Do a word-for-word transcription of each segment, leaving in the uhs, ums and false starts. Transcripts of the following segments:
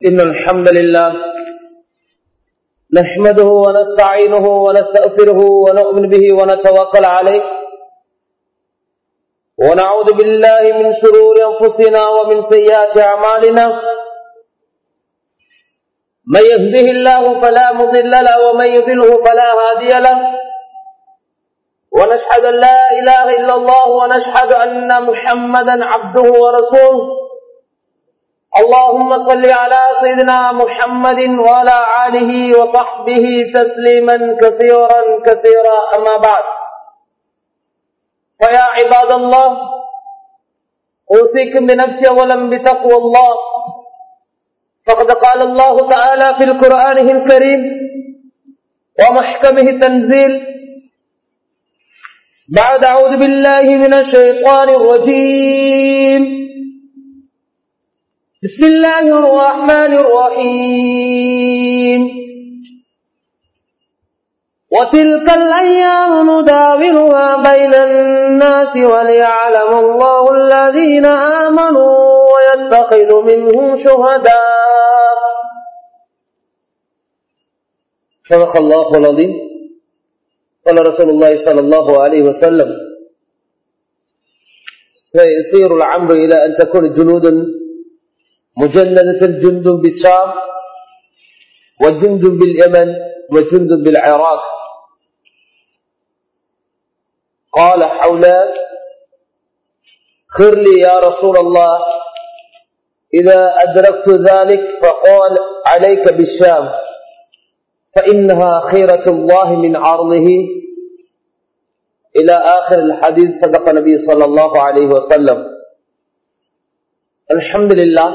إن الحمد لله نحمده ونستعينه ونستغفره ونؤمن به ونتوكل عليه ونعوذ بالله من شرور أنفسنا ومن سيئات أعمالنا من يهده الله فلا مضل له ومن يضلل فلا هادي له ونشهد أن لا إله إلا الله ونشهد أن محمدا عبده ورسوله اللهم صل على سيدنا محمد وعلى آله وصحبه تسليما كثيرا كثيرا أما بعد فيا عباد الله أوصيكم بنفسي أولا بتقوى الله فقد قال الله تعالى في القرآن الكريم ومحكمه تنزيل بعد أعوذ بالله من الشيطان الرجيم بسم الله الرحمن الرحيم وتلك الأيام نداولها بين الناس وليعلم الله الذين آمنوا ويتخذ منهم شهداء صدق الله العظيم قال رسول الله صلى الله عليه وسلم سيصير الأمر إلى أن تكون جنود مجندة جند بالشام وجند باليمن وجند بالعراق قال حولا خر لي يا رسول الله إذا أدركت ذلك فقال عليك بالشام فإنها خيرة الله من عرضه إلى آخر الحديث صدق النبي صلى الله عليه وسلم الحمد لله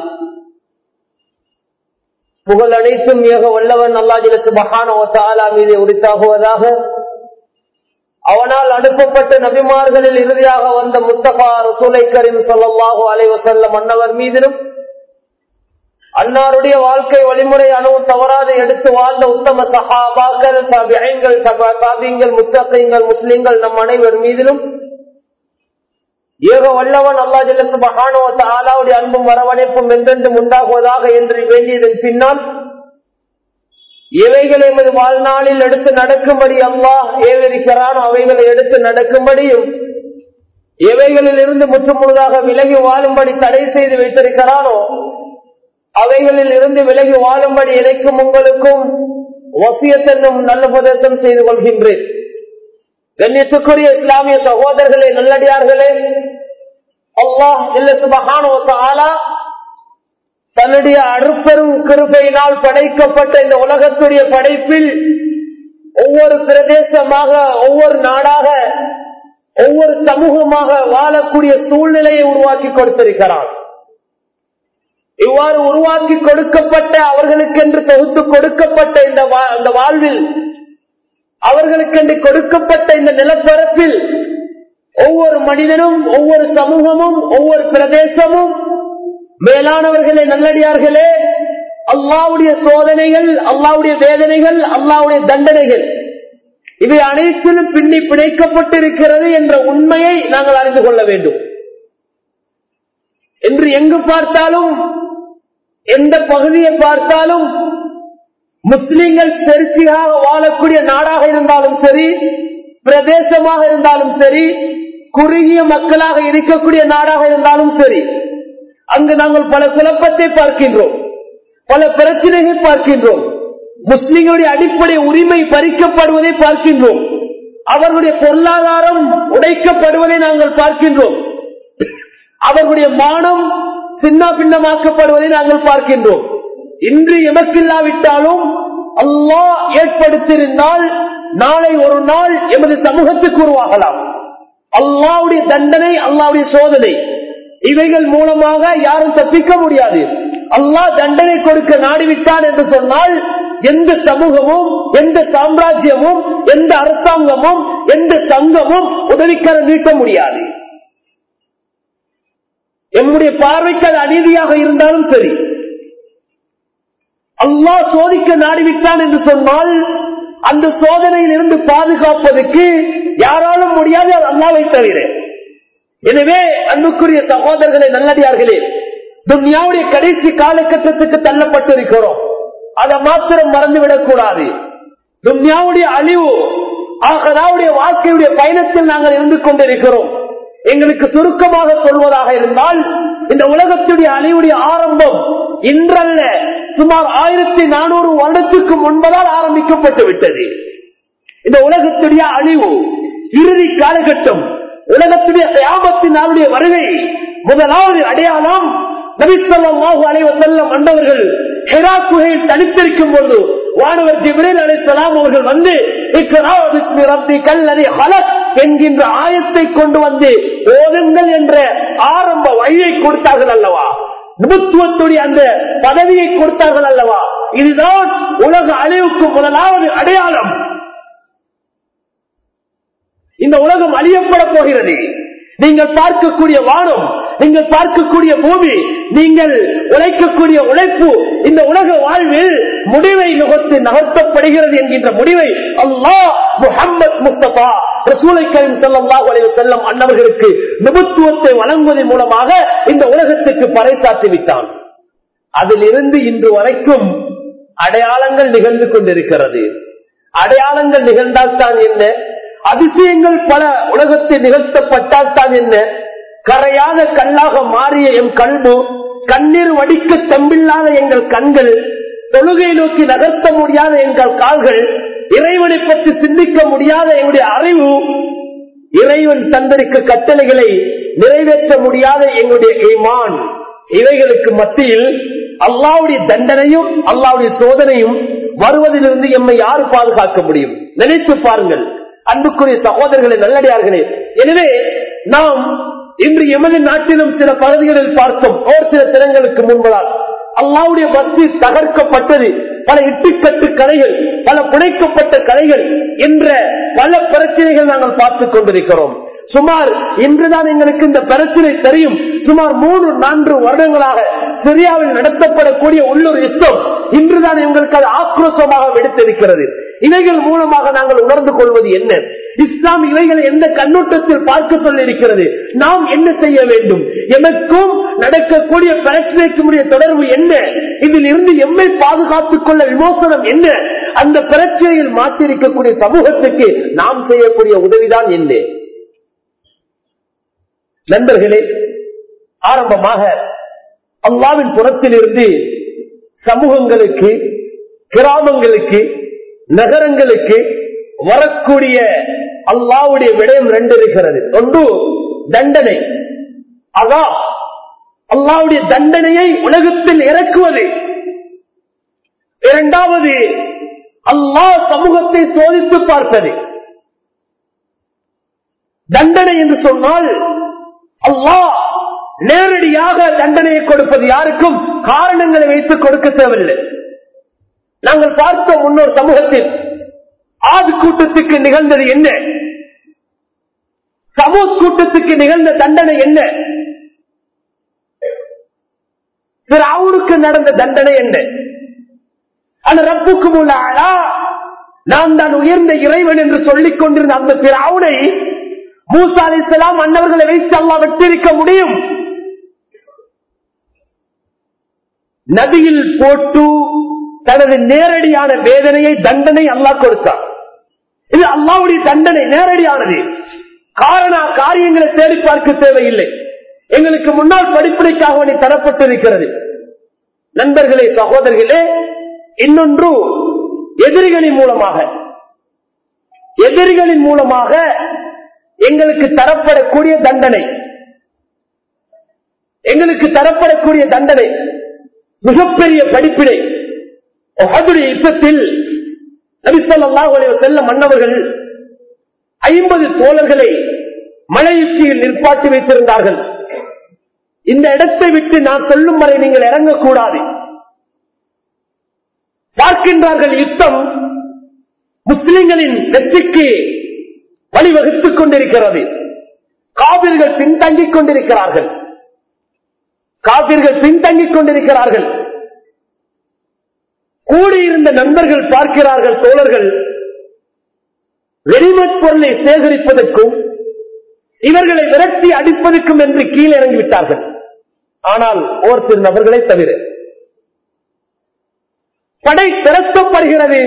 புகழ் அனைத்தும் ஏக வல்லவன் அல்லாஹ் ஜல்ல சுப்ஹானஹு வ தஆலா மீது உரித்தாகுவதாக. அவனால் அனுப்பப்பட்ட நபிமார்களில் இறுதியாக வந்த முஸ்தபா ரசூலை கரீம் ஸல்லல்லாஹு அலைஹி வஸல்லம் அன்னவர் மீதிலும் அன்னாருடைய வாழ்க்கை வழிமுறை அணு தவறாது எடுத்து வாழ்ந்த உத்தம சஹாபாக்கள் தாபிஈன்கள் தாபிஈன்கள் முத்தகீன்கள் முஸ்லிம்கள் நம் அனைவர் மீதிலும் ஏக வல்லவன் அல்லாஹ் ஜல்ல சுப்ஹானஹு வ தஆலாவுடைய அன்பும் வரவணைப்பும் என்றென்றும் உண்டாகுவதாக என்று வேண்டியதன் பின்னால் எவைகளை எமது வாழ்நாளில் எடுத்து நடக்கும்படி அல்லாஹ் ஏவிருக்கிறானோ அவைகளை எடுத்து நடக்கும்படியும் எவைகளில் இருந்து முற்றுமுழுதாக விலகி வாழும்படி தடை செய்து வைத்திருக்கிறானோ அவைகளில் இருந்து விலகி வாழும்படி எனக்கும் உங்களுக்கும் வசியத்தென்னும் நல்ல உபதேசம் செய்து கொள்கின்றேன். கண்ணியத்துக்குரிய இஸ்லாமிய சகோதரர்களே, நல்லடியார்களே, அல்லாஹ் ஜல்ல சுப்ஹானஹு வ தஆலா தன்னுடைய அருட்பெரும் கிருபையினால் படைக்கப்பட்ட இந்த உலகத்துடைய படைப்பில் ஒவ்வொரு பிரதேசமாக ஒவ்வொரு நாடாக ஒவ்வொரு சமூகமாக வாழக்கூடிய சூழ்நிலையை உருவாக்கி கொடுத்திருக்கிறான். இவ்வாறு உருவாக்கி கொடுக்கப்பட்ட அவர்களுக்கென்று தொகுத்து கொடுக்கப்பட்ட இந்த வாழ்வில் அவர்களுக்கென்று கொடுக்கப்பட்ட இந்த நிலப்பரப்பில் ஒவ்வொரு மனிதனும் ஒவ்வொரு சமூகமும் ஒவ்வொரு பிரதேசமும் மேலானவர்களே, நல்லடியார்களே, அல்லாஹ்வுடைய சோதனைகள், அல்லாஹ்வுடைய வேதனைகள், அல்லாஹ்வுடைய தண்டனைகள் இவை அனைத்திலும் பின்னி பிணைக்கப்பட்டிருக்கிறது என்ற உண்மையை நாங்கள் அறிந்து கொள்ள வேண்டும். என்று எங்கு பார்த்தாலும் எந்த பகுதியை பார்த்தாலும் முஸ்லிம்கள் பெருசியாக வாழக்கூடிய நாடாக இருந்தாலும் சரி, பிரதேசமாக இருந்தாலும் சரி, குறுகிய மக்களாக இருக்கக்கூடிய நாடாக இருந்தாலும் சரி, அங்கு நாங்கள் பல குழப்பத்தை பார்க்கின்றோம், பல பிரச்சனைகளை பார்க்கின்றோம். முஸ்லிம்களுடைய அடிப்படை உரிமை பறிக்கப்படுவதை பார்க்கின்றோம், அவர்களுடைய பொருளாதாரம் உடைக்கப்படுவதை நாங்கள் பார்க்கின்றோம், அவர்களுடைய மானம் சின்ன பின்னமாக்கப்படுவதை நாங்கள் பார்க்கின்றோம். இன்று எமக்கில்லாவிட்டாலும் அல்லாஹ் ஏற்படுத்தியிருந்தால் நாளை ஒரு நாள் எமது சமூகத்துக்கு உருவாகலாம். அல்லாஹ்வுடைய தண்டனை, அல்லாஹ்வுடைய சோதனை இவைகள் மூலமாக யாரும் தப்பிக்க முடியாது. அல்லாஹ் தண்டனை கொடுக்க நாடிவிட்டான் என்று சொன்னால் எந்த சமூகமும் எந்த சாம்ராஜ்யமும் எந்த அரசாங்கமும் எந்த சங்கமும் உதவிக்கரம் நீட்ட முடியாது. எம்முடைய பார்வைக்கு அது அநீதியாக இருந்தாலும் சரி, அல்லாஹ் சோதிக்க நாடிவிட்டான் என்று சொன்னால் அந்த சோதனையில் இருந்து பாதுகாப்பதற்கு யாராலும் முடியாது, அது அல்லாஹ்வை தவிர. எனவே அன்புக்குரிய சகோதரர்களே, நல்லடியார்களே, துன்யாவுடைய கடைசி காலகட்டத்துக்கு தள்ளப்பட்டிருக்கிறோம். அதை மாத்திரம் மறந்துவிடக் கூடாது. துன்யாவுடைய அழிவு, ஆகராவுடைய வாழ்க்கையுடைய பயணத்தில் நாங்கள் இருந்து கொண்டிருக்கிறோம். எங்களுக்கு சுருக்கமாக சொல்வதாக இருந்தால், இந்த உலகத்துடைய அழிவுடைய ஆரம்பம் இன்றல்ல, சுமார் ஆயிரத்தி நானூறு வருடத்துக்கு முன்பதால் ஆரம்பிக்கப்பட்டு விட்டது. இந்த உலகத்துடைய அழிவு இறுதி காலகட்டம், உலகத்துடைய கியாமத்தின் நாளுடைய வருகை முதலாவது அடையாளம் நபி ஸல்லல்லாஹு அலைஹி வஸல்லம் அன்னவர்கள் ஹிரா குகையில் தனித்திருக்கும் பொழுது வானவர் ஜிப்ரீல் அலைஹிஸ்ஸலாம் அவர்கள் வந்து இக்ரா பிஸ்மி ரப்பிக்கல் லதீ ஹலக் என்கின்ற ஆயத்தை கொண்டு வந்து ஓதுங்கள் என்ற ஆரம்ப வழியை கொடுத்தார்கள் அல்லவா, நபித்துவத்துடைய அந்த பதவியை கொடுத்தார்கள் அல்லவா. இதுதான் உலக அழிவுக்கு முதலாவது அடையாளம். இந்த உலகம் அழியப்பட போகிறது. நீங்கள் பார்க்கக்கூடிய வானம், நீங்கள் பார்க்கக்கூடிய பூமி, நீங்கள் உழைக்கக்கூடிய உழைப்பு, இந்த உலக வாழ்வில் முடிவை நுகர்த்து நகர்த்தப்படுகிறது என்கின்ற முடிவை அல்லாஹ் முஹம்மது முஸ்தபா ரசூலை கரீம் ஸல்லல்லாஹு அலைஹி வஸல்லம் அன்னவர்களுக்கு நபித்துவத்தை வழங்குவதன் மூலமாக இந்த உலகத்துக்கு பறைசாற்றி விட்டான். அதிலிருந்து இன்று வரைக்கும் அடையாளங்கள் நிகழ்ந்து கொண்டிருக்கிறது. அடையாளங்கள் நிகழ்ந்தால் தான் என்ன, அதிசயங்கள் பல உலகத்தில் நிகழ்த்தப்பட்டால் தான் என்ன, கரையான கல்லாக மாறிய எம் கல்பு, கண்ணீர் வடிக்க தம்பில்லாத எங்கள் கண்கள், தொழுகை நோக்கி நகர்த்த முடியாத எங்கள் கால்கள், இறைவனை பற்றி சிந்திக்க முடியாத எங்களுடைய அறிவு, இறைவன் தந்திருக்க கட்டளைகளை நிறைவேற்ற முடியாத எங்களுடைய ஈமான், இவைகளுக்கு மத்தியில் அல்லாஹ்வுடைய தண்டனையும் அல்லாஹ்வுடைய சோதனையும் வருவதிலிருந்து எம்மை யாரு பாதுகாக்க முடியும்? நினைத்து பாருங்கள் அன்புக்குரிய சகோதரர்களை, நல்லடியார்களே. எனவே நாம் இன்று எமது நாட்டிலும் சில பகுதிகளில் பார்த்தோம். ஒரு சில தினங்களுக்கு முன்பதால் அல்லாஹ்வுடைய மஸ்ஜித் தகர்க்கப்பட்டது, பல இட்டுக்கட்டு கடைகள், பல புனைக்கப்பட்ட கடைகள் என்ற பல பிரச்சனைகள் நாங்கள் பார்த்துக் கொண்டிருக்கிறோம். சுமார் இன்றுதான் எங்களுக்கு இந்த பிரச்சனை தெரியும். சுமார் மூன்று நான்கு வருடங்களாக சிரியாவில் நடத்தப்படக்கூடிய உள்ளூர் யுத்தம் இன்றுதான் எங்களுக்கு அது ஆக்ரோஷமாக வெடித்திருக்கிறது. இவைகள் மூலமாக நாங்கள் உணர்ந்து கொள்வது என்ன, இஸ்லாம் இவைகளை எந்த கண்ணோட்டத்தில் பார்க்க சொல்லி இருக்கிறது, நாம் என்ன செய்ய வேண்டும், எமக்கும் நடக்கக்கூடிய பிரச்சனைக்கும் தொடர்பு என்ன, இதில் இருந்து எம்மை பாதுகாத்துக் கொள்ள விமோசனம் என்ன, அந்த பிரச்சனையில் மாற்றிருக்கக்கூடிய சமூகத்துக்கு நாம் செய்யக்கூடிய உதவிதான் என்ன? நண்பர்களே, ஆரம்பமாக அல்லாஹ்வின் புறத்தில் இருந்து சமூகங்களுக்கு, கிராமங்களுக்கு, நகரங்களுக்கு வரக்கூடிய அல்லாஹ்வுடைய விடயம் ரெண்டு இருக்கிறது. ஒன்று தண்டனை, அதா அல்லாஹ்வுடைய தண்டனையை உலகத்தில் இறக்குவது. இரண்டாவது அல்லாஹ் சமூகத்தை சோதித்து பார்ப்பது. தண்டனை என்று சொன்னால் அல்லாஹ் நேரடியாக தண்டனையை கொடுப்பது, யாருக்கும் காரணங்களை வைத்து கொடுக்க தேவையில்லை. நாங்கள் பார்த்த முன்னோர் சமூகத்தில் ஆது கூட்டத்துக்கு நிகழ்ந்தது என்ன, சமூக கூட்டத்துக்கு நிகழ்ந்த தண்டனை என்ன, ஃபிரௌனுக்கு நடந்த தண்டனை என்ன? அந்த ரப்புக்கும் உள்ள ஆளா, நான் தான் உயர்ந்த இறைவன் என்று சொல்லிக் கொண்டிருந்த அந்த ஃபிரௌனை மூசா அலைஹிஸ்ஸலாம் அன்னவர்களை வைத்து அல்லாஹ் வெற்றிருக்க முடியும்? நதியில் போட்டு தனது நேரடியான வேதனையை, தண்டனை அல்லாஹ் கொடுத்தார். இது அல்லாஹ்வுடைய தண்டனை நேரடியானது. காரண காரியங்களை தேடி பார்க்க தேவையில்லை. எங்களுக்கு முன்னால் படிப்பினைக்காக வேண்டி தரப்பட்டிருக்கிறது. நண்பர்களே, சகோதரர்களே, இன்னொன்று எதிரிகளின் மூலமாக எதிரிகளின் மூலமாக எங்களுக்கு தரப்படக்கூடிய தண்டனை எங்களுக்கு தரப்படக்கூடிய தண்டனை மிகப்பெரிய படிப்பினை. உஹதுடைய யுத்தத்தில் நபி ஸல்லல்லாஹு அலைஹி வஸல்லம் மன்னவர்கள் ஐம்பது தோழர்களை மலையுச்சியில் நிற்பாட்டி வைத்திருந்தார்கள். இந்த இடத்தை விட்டு நான் சொல்லும் வரை நீங்கள் இறங்கக்கூடாது. பார்க்கின்றார்கள், யுத்தம் முஸ்லிம்களின் வெற்றிக்கு வழிவகுத்துக் கொண்டிருக்கிறது. காபிர்கள் பின்தங்கிக் கொண்டிருக்கிறார்கள் காபிர்கள் பின்தங்கிக் கொண்டிருக்கிறார்கள் கூடியிருந்த நண்பர்கள் பார்க்கிறார்கள், தோழர்கள் ரெடிமேட் பொருளை சேகரிப்பதற்கும் இவர்களை விரட்டி அடிப்பதற்கும் என்று கீழே இறங்கிவிட்டார்கள். ஆனால் ஒரு சில நபர்களை தவிர படை திரட்டப்படுகிறது.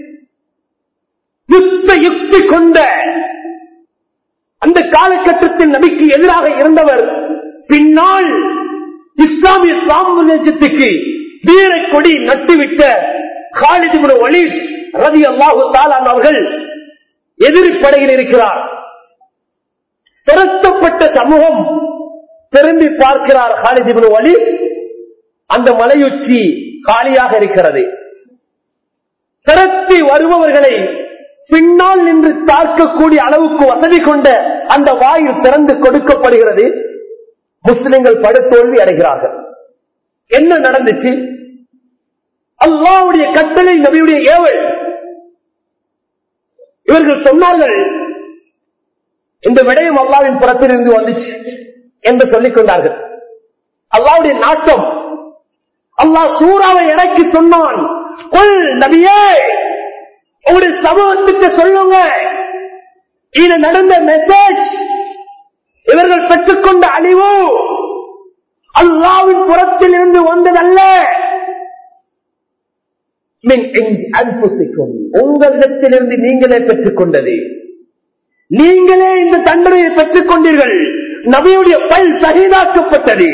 யுத்த யுக்தி கொண்ட அந்த காலகட்டத்தில் நபிக்கு எதிராக இருந்தவர் பின்னால் இஸ்லாமிய சாம்ராஜ்யத்துக்கு வீர கொடி நட்டுவிட்ட காலித் இப்னு வலீத் ரலியல்லாஹு தஆலா அவர்கள் எதிர்ப்படையில் இருக்கிறார். திரட்டப்பட்ட சமூகம் திரும்பி பார்க்கிறார். காலித் இப்னு வலீத் அந்த மலையுச்சி காலியாக இருக்கிறது. திரட்டி வருபவர்களை பின்னால் நின்று தாக்கக்கூடிய அளவுக்கு வசதி கொண்ட அந்த வாயில் திறந்து கொடுக்கப்படுகிறது. முஸ்லிம்கள் படுதோல்வி அடைகிறார்கள். என்ன நடந்துச்சு? அல்லாஹ்வுடைய கட்டளை, நபியுடைய ஏவல். இவர்கள் சொன்னார்கள், இந்த விடயம் அல்லாஹ்வின் புறத்திலிருந்து வந்துச்சு என்று சொல்லிக் கொண்டார்கள். அல்லாஹ்வுடைய நாட்டம். அல்லாஹ் சூறாவை இறக்கி சொன்னான், நபியே உங்களுடைய சமூகத்துக்கு சொல்லுங்க, இது நடந்த மெசேஜ், இவர்கள் பெற்றுக்கொண்ட அழிவு அல்லாஹ்வின் புறத்தில் இருந்து வந்ததல்ல, உங்களிடத்திலிருந்து நீங்களே பெற்றுக் கொண்டது. நீங்களே இந்த தண்டனையை பெற்றுக் கொண்டீர்கள். நபியுடைய பல் சஹீதாக்கப்பட்டது.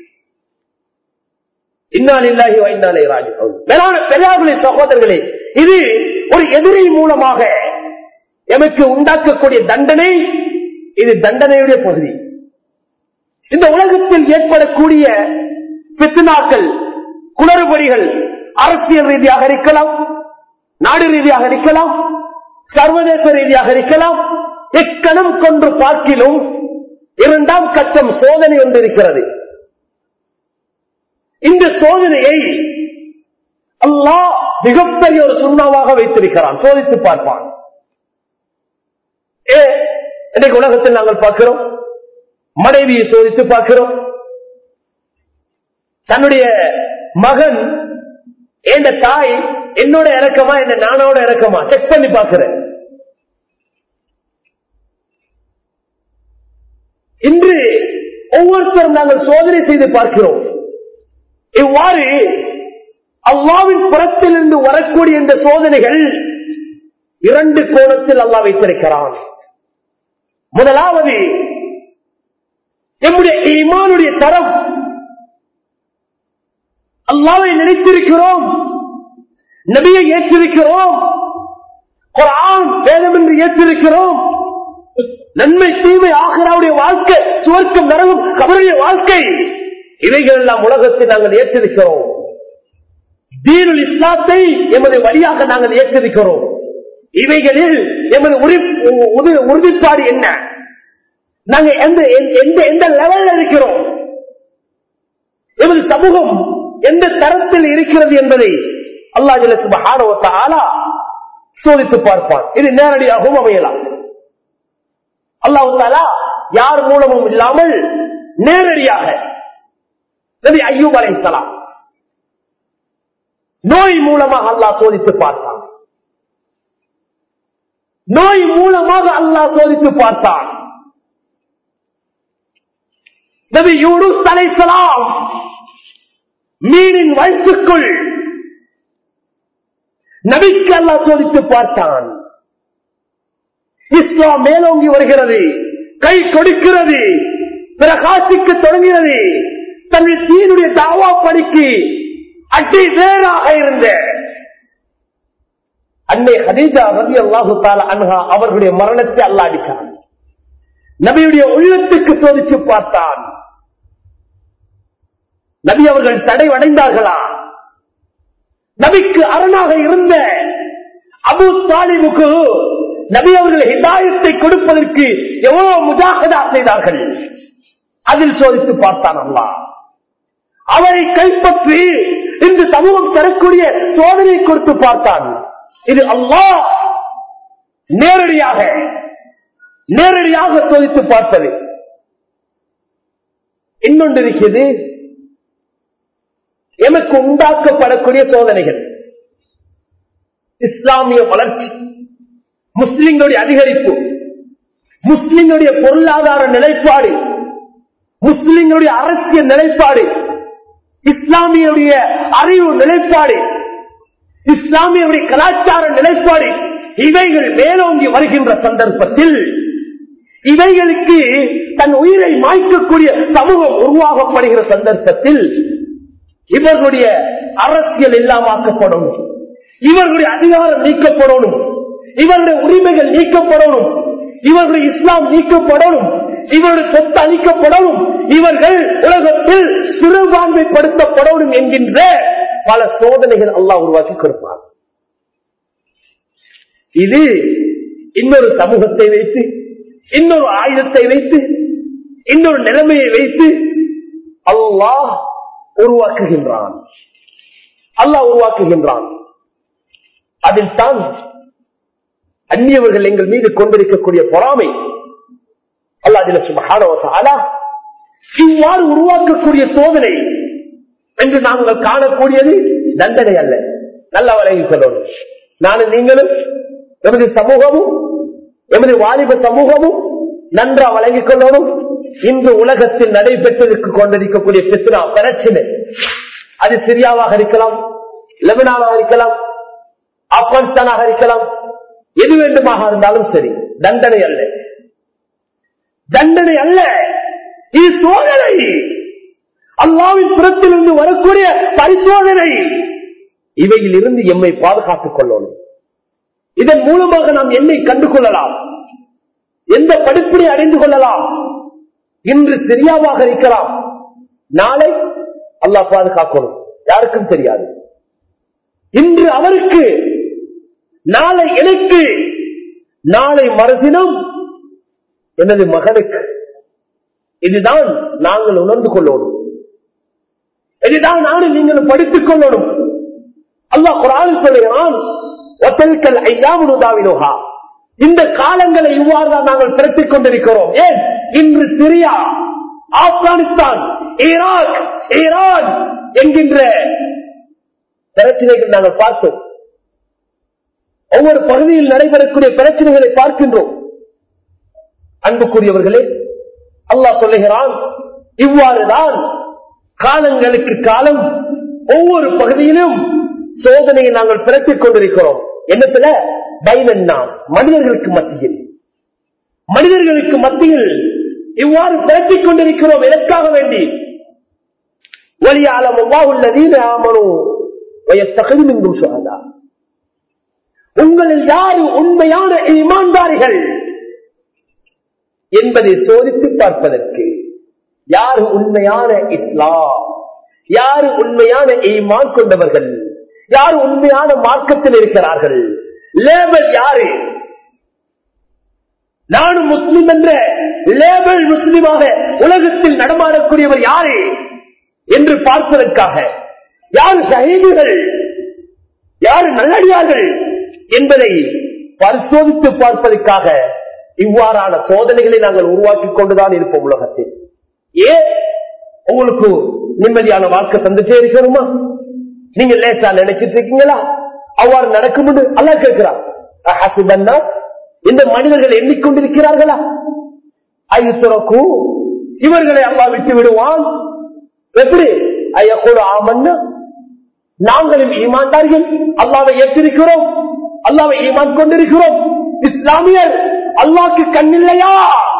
சகோதரர்களே, இது ஒரு எதிரி மூலமாக எமக்கு உண்டாக்கக்கூடிய தண்டனை. இது தண்டனையுடைய பகுதி. இந்த உலகத்தில் ஏற்படக்கூடிய பித்னாக்கள், குளறுபடிகள் அரசியல் ரீதியாக இருக்கலாம், நாடு ரீதியாக இருக்கலாம், சர்வதேச ரீதியாக இருக்கலாம். எக்கணம் கொண்டு பார்க்கிலும் இரண்டாம் கட்டம் சோதனை ஒன்றிருக்கிறது. இந்த சோதனையை அல்லாஹ் மிகப்பெரிய ஒரு சுண்ணாவாக வைத்திருக்கிறான். சோதித்து பார்ப்பான். ஏ இன்றைக்கு உலகத்தில் நாங்கள் பார்க்கிறோம், மனைவியை சோதித்து பார்க்கிறோம். தன்னுடைய மகன், என் தாய் என்னோட இறக்கமா, என்ன நானோட இறக்கமா செக் பண்ணி பார்க்கிறேன். இன்று ஒவ்வொருத்தரும் நாங்கள் சோதனை செய்து பார்க்கிறோம். இவ்வாறு அல்லாஹ்வின் புறத்திலிருந்து வரக்கூடிய இந்த சோதனைகள் இரண்டு கோணத்தில் அல்லாஹ் வைத்திருக்கிறான். முதலாவது, நம்முடைய ஈமானுடைய தரம். அல்லாஹ்வை நினைத்திருக்கிறோம், நபியை ஏற்றிருக்கிறோம், குர்ஆன் வேதம் என்று ஏற்றிருக்கிறோம். நன்மை தீமை ஆகிராவுடைய வாழ்க்கை, சுவர்க்கம் நரகம் கபருடைய வாழ்க்கை, இவைகள் எல்லாம் உலகத்தில் நாங்கள் ஏற்றிருக்கிறோம். தீனுல் இஸ்லாத்தை எமது வழியாக நாங்கள் ஏற்றிருக்கிறோம். இவைகளில் எமது உறுதிப்பாடு என்ன? நாங்கள் எந்த எந்த லெவலில் இருக்கிறோம்? எமது சமூகம் எந்த தரத்தில் இருக்கிறது என்பதை அல்லாஹ் ஜல்ல சுப்ஹானஹு வ தஆலா சோதித்து பார்ப்பான். இது நேரடியாகவும் அமையலாம். அல்லாஹ் தஆலா யார் மூலமும் இல்லாமல் நேரடியாக நபி அய்யூப் அலைஹிஸ்ஸலாம் நோய் மூலமாக அல்லாஹ் சோதித்து பார்த்தான். நோய் மூலமாக அல்லாஹ் சோதித்து பார்த்தான். நபி யூனுஸ் அலைஹிஸ்ஸலாம் மீனின் வயிற்றுக்குள் நபிக்கு அல்லாஹ் சோதித்து பார்த்தான். இஸ்லாம் மேலோங்கி வருகிறது, கை கொடுக்கிறது, பிரகாசிக்க தொடங்குகிறது. தன்னுடைய தீனுடைய தாவா பணிக்கு அடி வேறாக இருந்த அன்னை ஹதீஜா ரலியல்லாஹு தஆலா அன்ஹா அவர்களுடைய மரணத்தை அல்லாஹ் அடித்தான். நபியுடைய உள்ளத்துக்கு சோதித்து பார்த்தான். நபி அவர்கள் தடை அடைந்தார்களா? நபிக்கு அரணாக இருந்த அபூ தாலிபுக்கு நபி அவர்கள் ஹிதாயத்தை கொடுப்பதற்கு எவ்வளவு முஜாஹதா செய்தார்கள், அதில் சோதித்து பார்த்தான் அல்லாஹ். அவரை கைப்பற்றி இந்த சமூகம் தரக்கூடிய சோதனை கொடுத்து பார்த்தான். இது அல்லாஹ் நேரடியாக நேரடியாக சோதித்து பார்ப்பது. இன்னொன்று இருக்கிறது, எமக்கு உண்டாக்கப்படக்கூடிய சோதனைகள். இஸ்லாமிய வளர்ச்சி, முஸ்லிம்களுடைய அதிகரிப்பு, முஸ்லிம்களுடைய பொருளாதார நிலைப்பாடு, முஸ்லிம்களுடைய அரசியல் நிலைப்பாடு, இஸ்லாமியுடைய அறிவு நிலைப்பாடு, இஸ்லாமியுடைய கலாச்சார நிலைப்பாடு, இவைகள் மேலோங்கி வருகின்ற சந்தர்ப்பத்தில் இவைகளுக்கு தன் உயிரை மாய்க்கக்கூடிய சமூகம் உருவாக்கப்படுகிற சந்தர்ப்பத்தில் இவர்களுடைய அரசியல் இல்லாமக்கப்படணும், இவர்களுடைய அதிகாரம் நீக்கப்படணும், இவருடைய உரிமைகள் நீக்கப்படணும், இவர்களுடைய இஸ்லாம் நீக்கப்படணும், இவருடைய சொத்து அளிக்கப்படணும், இவர்கள் உலகத்தில் சிறுபான்மைப்படுத்தப்படணும் என்கின்ற பல சோதனைகள் அல்லாஹ் உருவாக்கி கொடுப்பார். இது இன்னொரு சமூகத்தை வைத்து, இன்னொரு ஆயுதத்தை வைத்து, இன்னொரு நிலைமையை வைத்து அல்லாஹ் உருவாக்குகின்றான். அல்லாஹ் உருவாக்குகின்றான். அதில் தான் அந்நியவர்கள் எங்கள் மீது கொண்டிருக்கக்கூடிய பொறாமை அல்லாஹ் ஜல்ல சுப்ஹானஹு வ தஆலா இவ்வாறு உருவாக்கக்கூடிய சோதனை என்று நாங்கள் காணக்கூடியது தண்டனை அல்ல. நல்ல வழங்கிக் கொள்ளணும். நானும் நீங்களும் எமது சமூகமும் எமது வாலிப சமூகமும் நன்றா வழங்கிக் கொள்ளணும். இன்று உலகத்தில் நடைபெற்றிருக்க கொண்டிருக்கக்கூடிய பித்னா பிரச்சனை, அது சிரியாவாக இருக்கலாம், லெபனானாக இருக்கலாம், ஆப்கானிஸ்தானாக இருக்கலாம், எது வேண்டுமாக இருந்தாலும் சரி, தண்டனை அல்ல, தண்டனை அல்ல, இது சோதனை. அல்லாஹ்வின் புறத்திலிருந்து வரக்கூடிய பரிசோதனை. இவையில் இருந்து எம்மை பாதுகாத்துக் கொள்ளணும். இதன் மூலமாக நாம் என்னை கண்டு கொள்ளலாம், எந்த படிப்பினை அடைந்து கொள்ளலாம். இன்று சிரியாவாக இருக்கலாம், நாளை அல்லாஹ் பாதுகாக்கணும், யாருக்கும் தெரியாது. இன்று அவருக்கு, நாளை எனக்கு, நாளை மறுதினம் எனது மகனுக்கு. இதுதான் நாங்கள் உணர்ந்து கொள்ளணும், இதுதான் நானும் நீங்களும் படித்துக் கொள்ளணும். அல்லாஹ் குர்ஆனில் சொல்கிறான், வதல்கல் ஐயாமு நுதாவிலுஹா, இந்த காலங்களை இவ்வாறு தான் நாங்கள் பிறப்பிக் கொண்டிருக்கிறோம். ஏன் இன்று சிரியா, ஆப்கானிஸ்தான், ஈராக், ஈரான் என்கின்ற பிரச்சனைகள் நாங்கள் பார்த்தோம். ஒவ்வொரு பகுதியில் நடைபெறக்கூடிய பிரச்சனைகளை பார்க்கின்றோம். அன்புக்குரியவர்களே, அல்லாஹ் சொல்லுகிறான், இவ்வாறுதான் காலங்களுக்கு காலம் ஒவ்வொரு பகுதியிலும் சோதனையை நாங்கள் பிறப்பிக் கொண்டிருக்கிறோம். என்னத்துல பைனன்னா, மனிதர்களுக்கு மத்தியில், மனிதர்களுக்கு மத்தியில் இவ்வாறு பிறப்பிக் கொண்டிருக்கிறோம். எதற்காக வேண்டி? வலியாலம் அல்லாஹுல்லதீன ஆமனூ வயஸ்தகிது மின்கும் ஷுஹதா, உங்களில் யாரு உண்மையான ஈமான்தாரிகள் என்பதை சோதித்து பார்ப்பதற்கு. யாரு உண்மையான இஸ்லாம், யாரு உண்மையான ஈமான் கொண்டவர்கள், யாரு உண்மையான மார்க்கத்தில் இருக்கிறார்கள், லேபல் யாரு, நானும் முஸ்லிம் என்ற லேபல் முஸ்லிமாக உலகத்தில் நடமாடக்கூடியவர் யாரு என்று பார்ப்பதற்காக, யார் ஷஹீதுகள், யார் நல்லடியார்கள் என்பதை பரிசோதித்து பார்ப்பதற்காக இவ்வாறான சோதனைகளை நாங்கள் உருவாக்கிக் கொண்டுதான் இருப்போம் உலகத்தில். ஏன் உங்களுக்கு நிம்மதியான வாழ்க்கை தந்துட்டே இருக்கணுமா? நீங்க லேசா நினைச்சிட்டு இருக்கீங்களா? அவ்வாறு நடக்கும் என்று அல்லாஹ் கேட்கிறார். இந்த மனிதர்கள் எண்ணிக்கொண்டிருக்கிறார்களா? ஐயுத்துறக்கு, இவர்களை அல்லாஹ் விட்டு விடுவான். எப்படி? ஐயக்கூட ஆமன்னா, நாங்களும் ஈமான்தார்கள், அல்லாஹ்வை ஏற்றிருக்கிறோம், அல்லாஹ்வை ஈமான் கொண்டிருக்கிறோம். இஸ்லாமியர், அல்லாஹ்க்கு கண்ணில்லையா?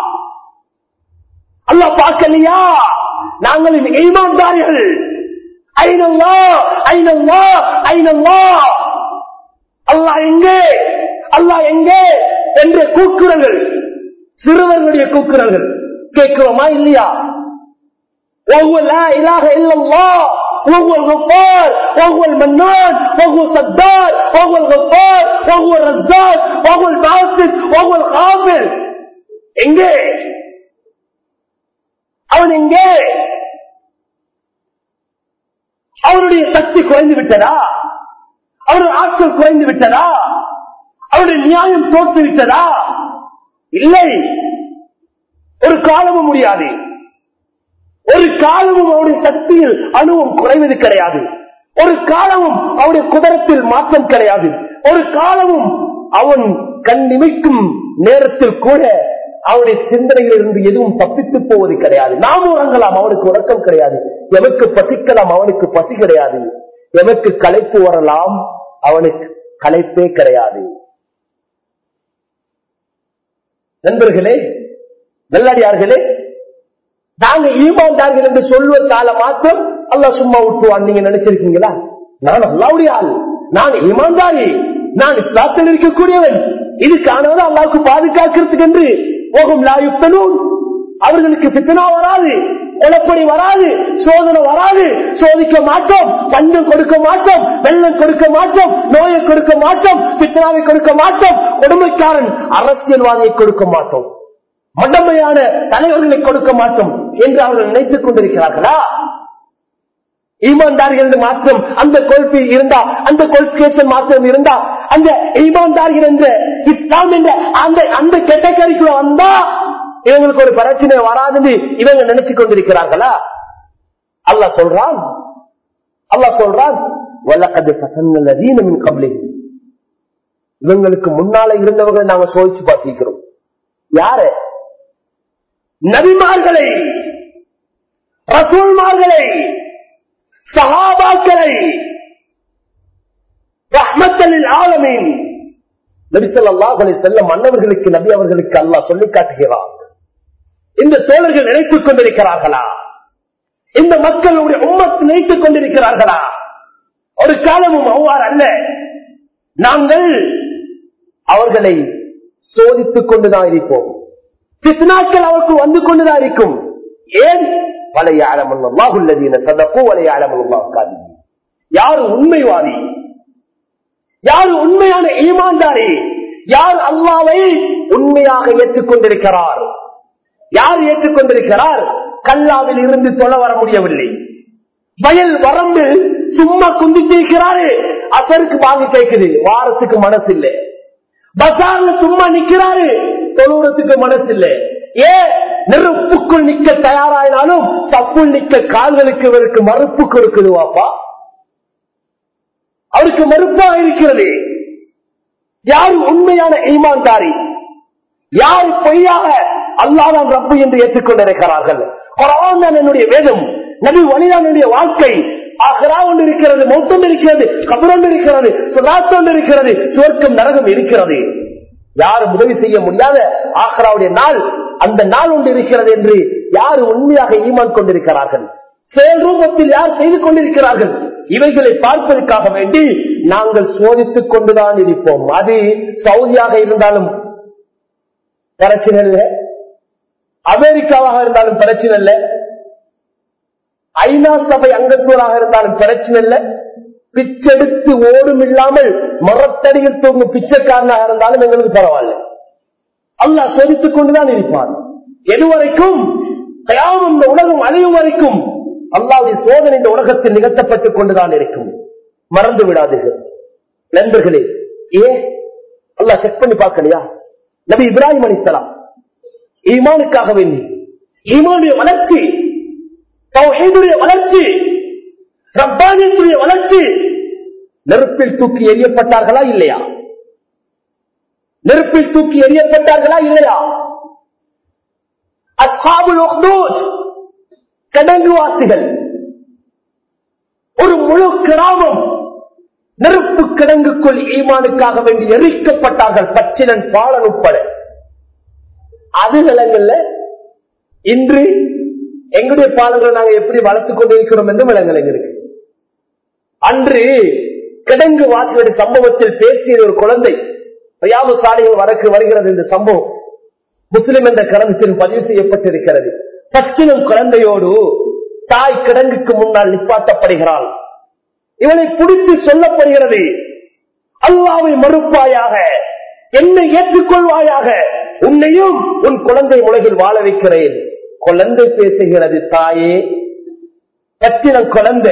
அல்லாஹ் பார்க்கலையா? நாங்களும் ஈமான்தார்கள். ஐனல்லா ஐனல்லா ஐனல்லா, அல்லாஹ் எங்கே, அல்லாஹ் எங்கே என்ற கூக்குரல்கள், சிறுவர்களுடைய கூக்குரல்கள் கேட்கிறோமா இல்லையா? وهو لا اله الا الله وهو الغفار وهو المنان وهو الصدار وهو الغفار وهو الرزاق وهو الباسط وهو الغافر. எங்கே அவன்? எங்கே அவருடைய சக்தி குறைந்து விட்டதா? அவருடைய ஆற்றல் குறைந்து விட்டதா? அவருடைய நியாயம் தோற்று விட்டதா? இல்லை, ஒரு காலமும் முடியாது. ஒரு காலமும் அவருடைய சக்தியில் அணுவும் குறைவது கிடையாது. ஒரு காலமும் அவருடைய குதிரத்தில் மாற்றம் கிடையாது. ஒரு காலமும் அவன் கண் நிமைக்கும் நேரத்தில் கூட அவனுடைய சிந்தனையில் இருந்து எதுவும் தப்பித்து போவது கிடையாது. நாம் உறங்கலாம், அவனுக்கு உறக்கம் கிடையாது. எவனுக்கு பசிக்கலாம், அவனுக்கு பசி கிடையாது. எவனுக்கு களைப்பு வரலாம், அவனுக்கு களைப்பே கிடையாது. நண்பர்களே, நல்லடியார்களே, நாங்க ஈமான்தார்கள் என்று சொல்வதால மாத்திரம் அல்லாஹ் சும்மா விட்டுவான் நீங்க நினைச்சிருக்கீங்களா? நான் அல்லாஹ்வுடைய ஆள், நான் ஈமான்தாரி, நான் இஸ்லாத்தில் இருக்கக்கூடியவன், இதுக்கானவன் அல்லாஹ்வுக்கு பாதுகாக்கிறதுக்கு என்று போகும் லாயுக்தனூன். அவர்களுக்கு பித்தனா வராது, குழப்படி வராது, சோதனை வராது, சோதிக்க மாட்டோம், பஞ்சம் கொடுக்க மாட்டோம், வெள்ளம் கொடுக்க மாட்டோம், நோயை கொடுக்க மாட்டோம், பித்தனாவை கொடுக்க மாட்டோம், கொடுமைக்காரன் அரசியல்வாதியை கொடுக்க மாட்டோம், மடமையான தலைவர்களை கொடுக்க மாட்டோம் என்று அவர்கள் நினைத்துக் கொண்டிருக்கிறார்களா? ஈமான்தார்கள் மாற்றம் அந்த கொள்கை இருந்தா, அந்த குவாலிபிகேஷன் மாற்றம் இருந்தா, அந்த ஈமான்தார்கள் என்ற இஸ்லாம் என்ற அந்த அந்த கேட்டகரிக்குள்ள வந்தா இவங்களுக்கு ஒரு பிரச்சனை வராதுன்னு இவங்க நினைச்சு கொண்டிருக்கிறார்களா? அல்லாஹ் சொல்றான், அல்லாஹ் சொல்றான், வலகத் ஃபதன்னல்லதீன மின் கப்லிஹிம், இவங்களுக்கு முன்னால இருந்தவர்களை நாங்க சோதிச்சு பார்த்திருக்கிறோம். யாரு? நபிமார்களை, ரசூல்மார்களை, சஹாபாக்களை, ரஹ்மத்துல் ஆலமீன் நபி ஸல்லல்லாஹு அலைஹி வஸல்லம் அன்னவர்களுக்கு, நபி அவர்களுக்கு அல்லாஹ் சொல்லி காட்டுகிறார். இந்த தோழர்கள் நினைத்துக் கொண்டிருக்கிறார்களா? இந்த மக்களுடைய உம்மத் நினைத்துக் கொண்டிருக்கிறார்களா? ஒரு காலமும் அவ்வாறு அல்ல. நாங்கள் அவர்களை சோதித்துக் கொண்டுதான் இருப்போம். பித்னாக்கள் அவருக்கு வந்து கொண்டுதான் இருக்கும். ஏன்? வலைய அலமல்லாஹு அல்லதீன ஸதகு வலைய அலமல்லாஹு காதிபீன். யார் உண்மைவாதி, யார் உண்மையான ஈமான்தாரி, யார் அல்லாஹ்வை உண்மையாக ஏற்றுக்கொண்டிருக்கிறார், யார் ஏற்றுக்கொண்டிருக்கிறார்? கல்லாவில் இருந்து தொலை வர முடியவில்லை, வயல் வரம்பில் சும்மா குந்தித்திருக்கிறாரு, அசருக்கு பாதி கேட்குது, வாரத்துக்கு மனசு இல்லை, பசார்ல சும்மா நிக்கிறாரு, தொழுறதுக்கு மனசு இல்லை. ஏன்? நெருப்புக்குள் நிக்க தயாராயினாலும் தப்புள் நிக்க கால்களுக்கு இவருக்கு மறுப்பு கொடுக்குது. வாப்பா, அவருக்கு மறுப்பா இருக்கிறது. யார் உண்மையான ஈமான்தாரி, யார் பொய்யாக அல்லாஹ் ரப்பு என்று ஏற்றுக்கொண்டிருக்கிறார்கள்? குர்ஆன் தான் என்னுடைய வேதம், நபி வழியானுடைய வாழ்க்கை. ஆகிரா ஒன்று இருக்கிறது, மௌத்தம் இருக்கிறது, கபர் ஒன்று இருக்கிறது, சுராத் ஒன்று இருக்கிறது, சுவர்க்கம் நரகம் இருக்கிறது. யாரும் உதவி செய்ய முடியாத ஆகிராவுடைய நாள், அந்த நாள் ஒன்று இருக்கிறது என்று யார் உண்மையாக ஈமான் கொண்டிருக்கிறார்கள்? செயல் ரூபத்தில் யார் செய்து கொண்டிருக்கிறார்கள்? இவைகளை பார்ப்பதற்காக வேண்டி நாங்கள் சோதித்துக் கொண்டுதான் இருப்போம். அது சவுதியாக இருந்தாலும் பிரச்சனை இல்லை, அமெரிக்காவாக இருந்தாலும் பிரச்சனை இல்லை, ஐநா சபை அங்கத்துவராக இருந்தாலும் பிரச்சனை இல்லை, பிச்செடுத்து ஓடும் இல்லாமல் மரத்தடியில் தூங்கும் பிச்சைக்காரனாக இருந்தாலும் எங்களுக்கு பரவாயில்ல. அல்லாஹ் சோதித்துக் கொண்டுதான் இருப்பான். எதுவரைக்கும்? கயாமம் இந்த உலகம் அழியும் வரைக்கும் அல்லாஹ்வுடைய சோதனை இந்த உலகத்தில் நிகழ்த்தப்பட்டுக் கொண்டுதான் இருக்கும். மறந்து விடாதீர்கள் நண்பர்களே. ஏன் அல்லாஹ் செக் பண்ணி பார்க்கலையா? நபி இப்ராஹிம் அலைஹிஸ்ஸலாம் ஈமானுக்காக வேண்டி, ஈமானுடைய வளர்ச்சி, தௌஹீதுடைய வளர்ச்சி, ரப்பானியத்துடைய வளர்ச்சி, நெருப்பில் தூக்கி எறியப்பட்டார்களா இல்லையா? நெருப்பில் தூக்கி எறியப்பட்டார்களா இல்லையா? அஸ்ஹாபுல் உக்தூத், கிடங்குவாசிகள், ஒரு முழு கிராமம் நெருப்பு கிடங்குக்குள் ஈமானுக்காக வேண்டி எரிக்கப்பட்டார்கள், பச்சிலன் பாலன் உட்பட. அது விலங்கல்ல. இன்று எங்களுடைய பாலங்களை நாங்கள் எப்படி வளர்த்துக் கொண்டிருக்கிறோம் என்று விலங்கல் எங்களுக்கு. அன்று கிடங்கு வாசிகளுடைய சம்பவத்தில் பேசிய ஒரு குழந்தை, ரியாது சாலிஹின் வழக்கு வருகிறது. இந்த சம்பவம் முஸ்லிம் என்ற கிரந்தத்தில் பதிவு செய்யப்பட்டிருக்கிறது. பச்சிலும் குழந்தையோடு தாய் கிடங்குக்கு முன்னால் நிப்பாட்டப்படுகிறாள். இவனை பிடித்து சொல்லப்படுகிறது, அல்லாஹ்வை மறுப்பாயாக, என்னை ஏற்றுக்கொள்வாயாக, உன்னையும் உன் குழந்தை உலகில் வாழ வைக்கிறேன். குழந்தை பேசுகிறது, தாயே, பச்சிலம் குழந்தை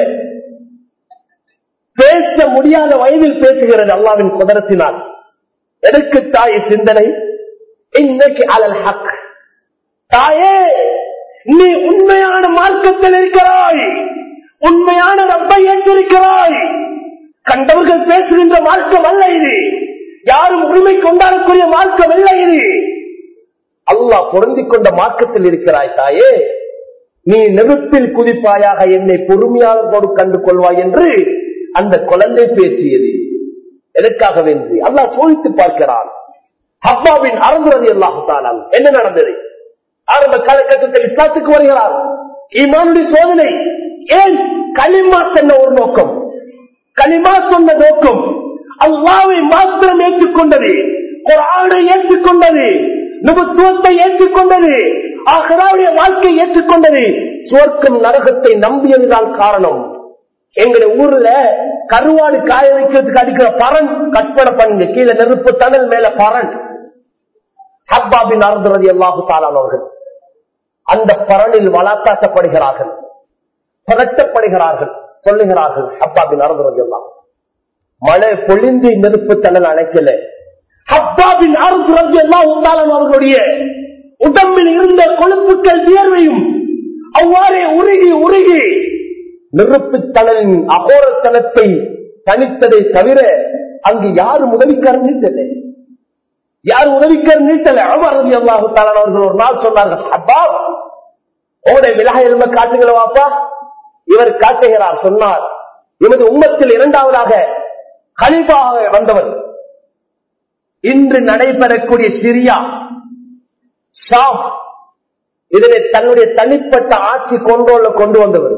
பேச முடியாத வயதில் பேசுகிறது அல்லாஹ்வின் குதரத்தினால். எதற்கு தாய் சிந்தனை? இன்னைக்கு அலல் ஹக், தாயே நீ உண்மையான மார்க்கத்தில் இருக்கிறாய், உண்மையான ரப்பை ஏற்றிருக்கிறாய். கண்டவர்கள் பேசுகின்ற மார்க்கம் அல்ல இது, யாரும் உரிமை கொண்டாடக்கூடிய மார்க்கம் அல்ல இது. அல்லாஹ் பொருந்திக் கொண்ட மார்க்கத்தில் இருக்கிறாய் தாயே, நீ நெருப்பில் குதிப்பாயாக, என்னை பொறுமையாளர்களோடு கண்டு கொள்வாய் என்று அந்த குழந்தை பேசியது. எதற்காக வேண்டி அல்லாஹ் சோதித்து பார்க்கிறான். ஹப்பாவின் அறந்துறது அல்லாஹு தஆலா என்ன நடந்தது? ஆரம்ப காலகட்டத்தில் இஸ்லாத்துக்கு வருகிறார். ஈமானுடைய சோதனை. ஏன்? கலிமா சொன்ன ஒரு நோக்கம், கலிமா சொன்ன நோக்கம் அல்லாஹ்வை மாத்திரம் ஏற்றுக்கொண்டது, குர்ஆனை ஏற்றுக்கொண்டது, நபித்துவத்தை ஏற்றுக்கொண்டது, ஆகிராவுடைய வாழ்க்கையை ஏற்றுக்கொண்டது, சுவர்க்கம் நரகத்தை நம்பியதுதான் காரணம். எங்களுடைய ஊர்ல கருவாடு காய வைக்கிறதுக்கு அடிக்கிற பரன் கற்பனை பண்ணுங்க, கீழே நெருப்பு தணல் மேல பரன். ஹப்பாபின் அர்துரதி அல்லாஹு தஆலா அவர்கள் அந்த பரனில் வளாத்தாக்கப்படுகிறார்கள், பரட்டப்படுகிறார்கள். சொல்லுகிறார்கள் ஹப்பாபின் அர்துரதி அல்லாஹ், மழை பொழிந்து நெருப்பு தணல் அணைக்கல. ஹப்பாபின் அர்துரதி அல்லாஹு தஆலா அவர்களுடைய உடம்பில் இருந்த கொழுப்புக்கள் வியர்வையும் அவ்வாறே உருகி உருகி நெருப்பு தணலின் அகோரத்தனத்தை தனித்ததை தவிர அங்கு யாரும் உதவிக்காரன் நீட்டல, யாரும் உதவிக்காரன் நீட்டல. உமர் ரலியல்லாஹு தஆலா அவர்கள் ஒரு நாள் சொன்னார்கள், ஹப்பாப் உங்களுடைய விலக எலும்ப காட்டுங்கள வாப்பா. இவர் காட்டுகிறார். சொன்னார், எமது உம்மத்தில் இரண்டாவதாக கலீஃபாக வந்தவர், இன்று நடைபெறக்கூடிய சிரியா ஷாம், இதனை தன்னுடைய தனிப்பட்ட ஆட்சி கொண்டோல கொண்டு வந்தவர்,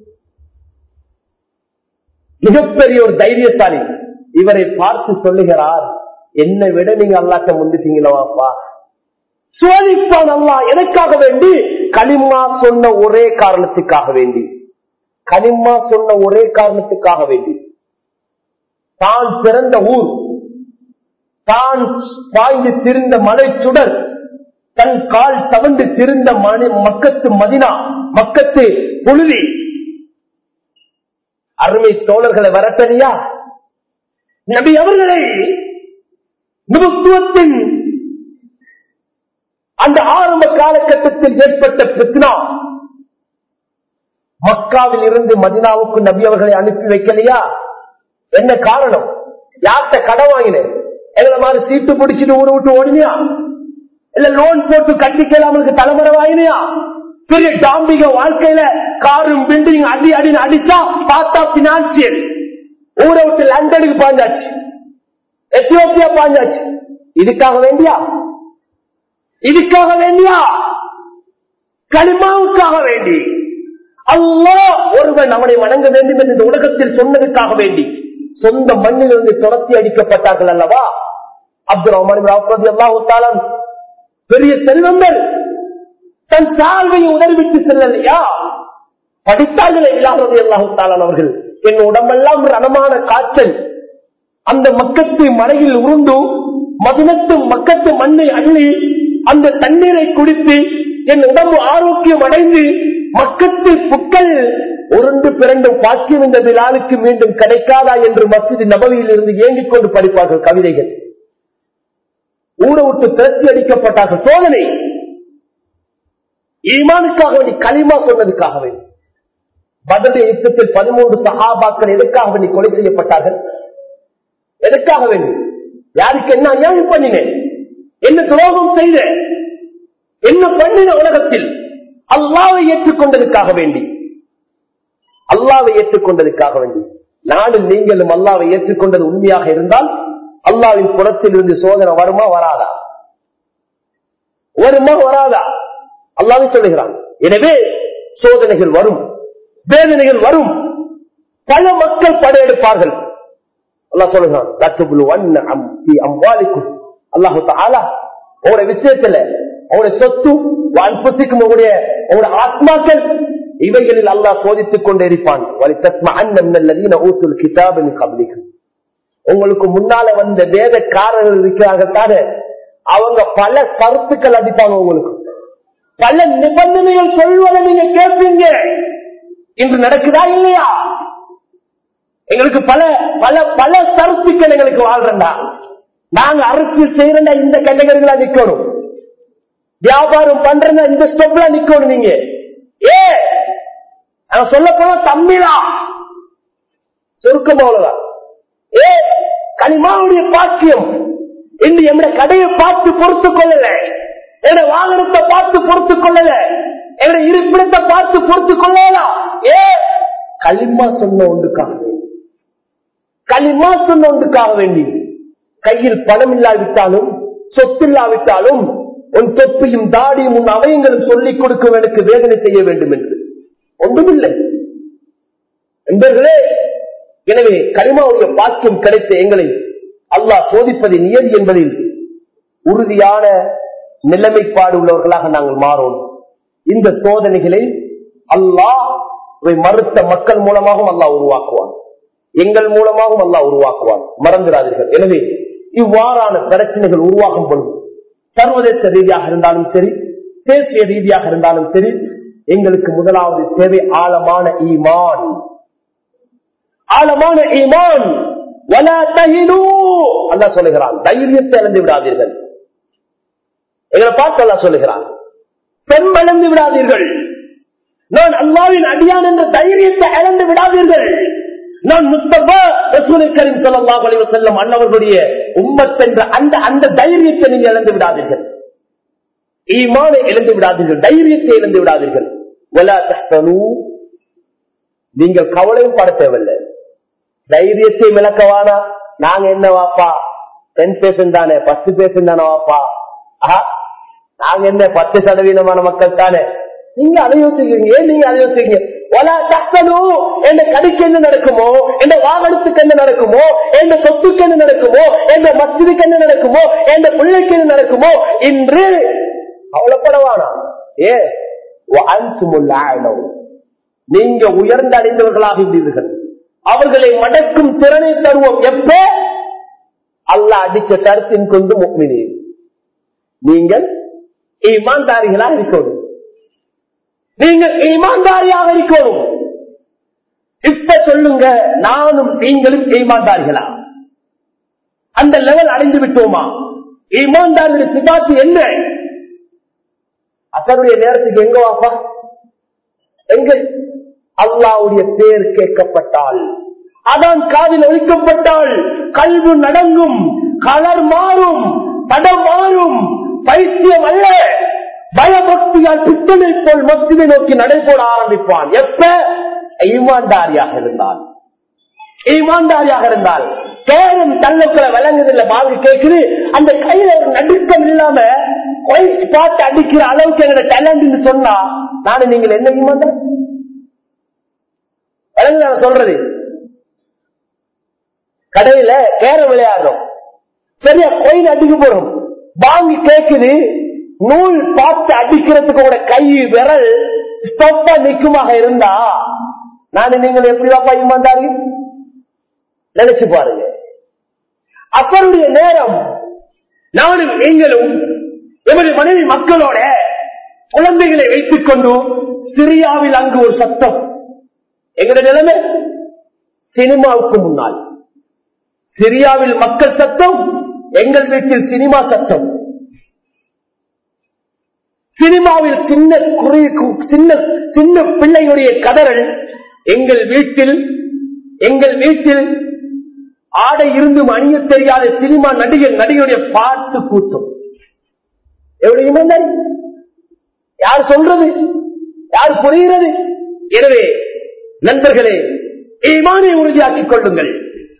மிகப்பெரிய ஒரு தைரியசாலி. இவரை பார்த்து சொல்லுகிறார், என்னை விட நீங்க அல்லாஹ்ட்ட முந்துட்டீங்களவாப்பா. சோதிப்பான் அல்லாஹ் எனக்காக வேண்டி, கலிமா சொன்ன ஒரே காரணத்துக்காக வேண்டி, கலிமா சொன்ன ஒரே காரணத்துக்காக வேண்டி, தான் பிறந்த ஊர், தான் பாய்ந்து திரிந்த மலை சுடர், தன் கால் தவண்டு திரிந்த மக்கத்து மதினா, மக்கத்து புழுதி, அருமை தோழர்களை வரட்டறியா நபி அவர்களை நபித்துவத்தின் அந்த ஆரம்ப காலகட்டத்தில் ஏற்பட்ட பித்னா, மக்காவில் இருந்து மதினாவுக்கு நபி அவர்களை அனுப்பி வைக்கலையா? என்ன காரணம்? யார்கிட்ட கடை வாங்கினேன், எங்களை மாதிரி சீட்டு பிடிச்சிட்டு ஊரை விட்டு ஓடினியா? இல்ல லோன் போட்டு கட்டிக்கலாமலுக்கு தலைமுறை வாங்கினியா? பெரிய டாம்பிக வாழ்க்கையில காரும் பில்டிங் அடி அடின்னு அடிச்சா பார்த்தா பினான்சியல் ஊரை விட்டு லண்டனுக்கு பாஞ்சாச்சு, எத்தியோப்பியா பாஞ்சாச்சு. இதுக்காக வேண்டியா? இதுக்காக வேண்டியா? கலிமாவுக்காக வேண்டி அல்லாஹ் ஒருவன் அவனை வணங்க வேண்டும் என்று இந்த உலகத்தில் சொன்னதுக்காக வேண்டி சொந்த மண்ணிலிருந்து துரத்தி அடிக்கப்பட்டார்கள் அல்லவா? அப்துல் ரஹ்மான் ரலியல்லாஹு தஆலா பெரிய செல்வங்கள், தன் சால்வையை உதறிவிட்டு செல்லலையா? படித்தார்களே பிலால் ரலியல்லாஹு தஆலா அவர்கள், என் உடம்பெல்லாம் ரணமான காய்ச்சல், அந்த மக்கத்து மலையில் உருண்டு மதினத்து மக்கத்து மண்ணை அள்ளி அந்த தண்ணீரை குடித்து என் உடம்பு ஆரோக்கியம் அடைந்து மக்கத்து புக்கள் உருண்டு பிறண்டும் பாக்கியம் இந்த பிலாலுக்கு மீண்டும் கிடைக்காதா என்று மஸ்ஜித் நபவியில் இருந்து ஏங்கிக் கொண்டு படிப்பார்கள் கவிதைகள். ஊரை விட்டு திரட்டி அடிக்கப்பட்டார்கள். சோதனை. ஈமானுக்காக வேண்டி, கலிமா சொன்னதுக்காக வேண்டி. பத்ர் யுத்தத்தில் பதிமூன்று சஹாபாக்கள் எதற்காக வேண்டி கொலை செய்யப்பட்டார்கள்? எதற்காக வேண்டி? யாருக்கு என்ன அநியாயம் பண்ணினேன், என்ன துரோகம் செய்த, என்ன பண்ணின? உலகத்தில் அல்லாஹ்வை ஏற்றுக்கொண்டதுக்காக வேண்டி, அல்லாஹ்வை ஏற்றுக்கொண்டதுக்காக வேண்டி. நானும் நீங்களும் அல்லாஹ்வை ஏற்றுக்கொண்டது உண்மையாக இருந்தால் அல்லாஹ்வின் புறத்தில் இருந்து சோதனை வருமா வராதா? வருமா வராதா? அல்லாஹ்வே சொல்லுகிறான். எனவே சோதனைகள் வரும், வேதனைகள் வரும், பல மக்கள் படையெடுப்பார்கள். அல்லாஹ் சொல்லுகிறான், அல்லாஹு தஆலா உங்களுடைய விஷயத்துல உங்களுடைய சொத்து, அன்புசிக்கும் உங்களுடைய உங்களுடைய ஆத்மாக்கள், இவைகளில் அல்லாஹ் சோதித்துக் கொண்டே இருப்பான். உங்களுக்கு முன்னால வந்த வேதக்காரர்கள் இருக்கிறார்கள், அவங்க பல கருத்துக்கள் அடிப்பாங்க, உங்களுக்கு பல நிபந்தனைகள் சொல்வதை நீங்க கேட்பீங்க. இன்று நடக்குதா இல்லையா? எங்களுக்கு பல பல பல கருத்துக்கள் எங்களுக்கு வாழ்றா. நாங்க அரசியல் செய்யறா இந்த கேட்டகரிகளா நிக்கணும், வியாபாரம் பண்றா இந்த ஸ்டெப்ல நிக்கணும். நீங்க ஏ சொல்ல போனா தம்பிதான் சுருக்கம் அவ்வளவுதான். ஏ கலிமாவுடைய பாக்கியம் இன்று எம்முடைய கடையை பார்த்து பொறுத்துக் கொள்ளல, எங்க வாகனத்தை பார்த்து பொறுத்துக் கொள்ளல, எங்க இருப்பிடத்தை பார்த்து பொறுத்துக் கொள்ளலாம். ஏ களிமா சொன்ன ஒன்றுக்காக வேண்டி, களிமா சொன்ன ஒன்றுக்காக வேண்டி கையில் பணம் இல்லாவிட்டாலும் சொத்து இல்லாவிட்டாலும் உன் தொப்பியும் தாடியும் உன் அவயங்களும் சொல்லிக் கொடுக்க எனக்கு வேதனை செய்ய வேண்டும் என்று ஒன்றுமில்லை என்பர்களே. எனவே களிமாவுடைய பாக்கியம் கிடைத்த எங்களை அல்லாஹ் சோதிப்பதை நியதி என்பதில் உறுதியான நிலைமைப்பாடு உள்ளவர்களாக நாங்கள் மாறோம். இந்த சோதனைகளை அல்லாஹ் மறுத்த மக்கள் மூலமாகவும் அல்லாஹ் உருவாக்குவான், எங்கள் மூலமாகவும் அல்லாஹ் உருவாக்குவான், மறந்துடாதீர்கள். எனவே இவ்வாறான பிரச்சனைகள் உருவாகும் பொழுது சர்வதேச ரீதியாக இருந்தாலும் சரி, தேசிய ரீதியாக இருந்தாலும் சரி, எங்களுக்கு முதலாவது தேவை ஆழமான ஈமான். ஆழமான ஈமான். வலா தஹினூ அல்லாஹ் சொல்லுகிறான், தைரியத்தை இழந்து விடாதீர்கள். எங்களை பார்த்து அல்லாஹ் சொல்லுகிறான், பெண் இழந்து விடாதீர்கள். நான் அல்லாஹ்வின் அடியான் என்ற தைரியத்தை இழந்து விடாதீர்கள். நான் முஸ்தபா ரசூல் கரீம் ஸல்லல்லாஹு அலைஹி வஸல்லம் அன்னவர்களுடைய உம்மத் என்ற அந்த அந்த தைரியத்தை நீங்கள் இழந்து விடாதீர்கள். ஈமானை இழந்து விடாதீர்கள், தைரியத்தை இழந்து விடாதீர்கள். வலா தஹ்தனூ நீங்கள் கவலையும் பட தேவையில்லை. தைரியத்தை விளக்கவானா, நாங்க என்ன வாப்பா டென் பேர்சன்ட் தானே, பத்து பேர்சன்ட் தானே வாப்பா, நாங்க என்ன பத்து சதவீதமான மக்கள் தானே, நீங்க அதை யோசிக்கிறீங்க. ஏன் நீங்க அதை யோசிக்கிறீங்க? எந்த கடைக்கு என்ன நடக்குமோ, எந்த வாகனத்துக்கு என்ன நடக்குமோ, எந்த சொத்துக்கு என்ன நடக்குமோ, எந்த மஸ்ஜிதுக்கு என்ன நடக்குமோ, எந்த பிள்ளைக்கு என்ன நடக்குமோ இன்று அவ்வளவுப்படவானா. ஏ நீங்க உயர்ந்த அடைந்தவர்களாக இருந்தீர்கள். அவர்களை மடக்கும் திறனை தருவோம். எப்ப அல்லாஹ் அடிக்க கருத்தின் கொண்டு முக்மினே நீங்கள் ஈமான்தாரிகளாக இருக்கணும். நீங்கள் ஈமான்தாரியாக இருக்கணும். இப்ப சொல்லுங்க, நானும் நீங்களும் ஈமான்தாரிகளா? அந்த லெவல் அடைந்து விட்டோமா? ஈமான்தாரியுடைய சிபாத்து என்ன? அசருடைய நேரத்துக்கு எங்க வாப்பா, எங்க அல்லாஹ்வுடைய பேர் கேட்கப்பட்டால், அதான் காதில் ஒலிக்கப்பட்டால் கல்வி நடங்கும், கலர் மாறும், தடம் மாறும். பைத்தியம் அல்ல, பயபக்தியால் பித்தனை போல் மஸ்ஜிதை நோக்கி நடைபோட ஆரம்பிப்பான். எப்ப ஈமான்தாரியாக இருந்தால், ஈமான்தாரியாக இருந்தால் பேரும் தள்ளக்களை விளங்குதில்லை, வாங்கி கேட்குது, அந்த கையில ஒரு நடுக்கம் இல்லாம பாட்டு அடிக்கிற அளவுக்கு என்னோட டேலண்ட் சொன்னா நானும் நீங்கள் என்ன ஈமான்தார் விளங்குதான சொல்றது? கடையில கேர விளையாடுறோம், சரியா கோயில் அடிக்க போறோம், வாங்கி கேட்குது, நூல் பார்த்து அடிக்கிறதுக்கு கூட கை விரல் ஸ்டப்பா நிக்குமாக இருந்தா நானும் நீங்கள் எப்படி வாப்பா ஈமான்தாரி? நினைச்சு பாருங்க. அப்பருடைய நேரம் நானும் நீங்களும் எமது மனைவி மக்களோட குழந்தைகளை வைத்துக் கொண்டு சிரியாவில் அங்கு ஒரு சத்தம். எங்களுடைய நிலைமை சினிமாவுக்கு முன்னால் சிரியாவில் மக்கள் சத்தம், எங்கள் வீட்டில் சினிமா சத்தம். சினிமாவில் சின்ன குறி சின்ன சின்ன பிள்ளையுடைய கதறல், எங்கள் வீட்டில் எங்கள் வீட்டில் ஆடை இருந்தும் அணிய தெரியாத சினிமா நடிகர் நடிகருடைய பாட்டு கூட்டம். எவ்வளவு யார் சொல்றது? யார் புரிகிறது? எனவே நண்பர்களே, ஈமானை உறுதியாக்கிக் கொள்ளுங்கள்.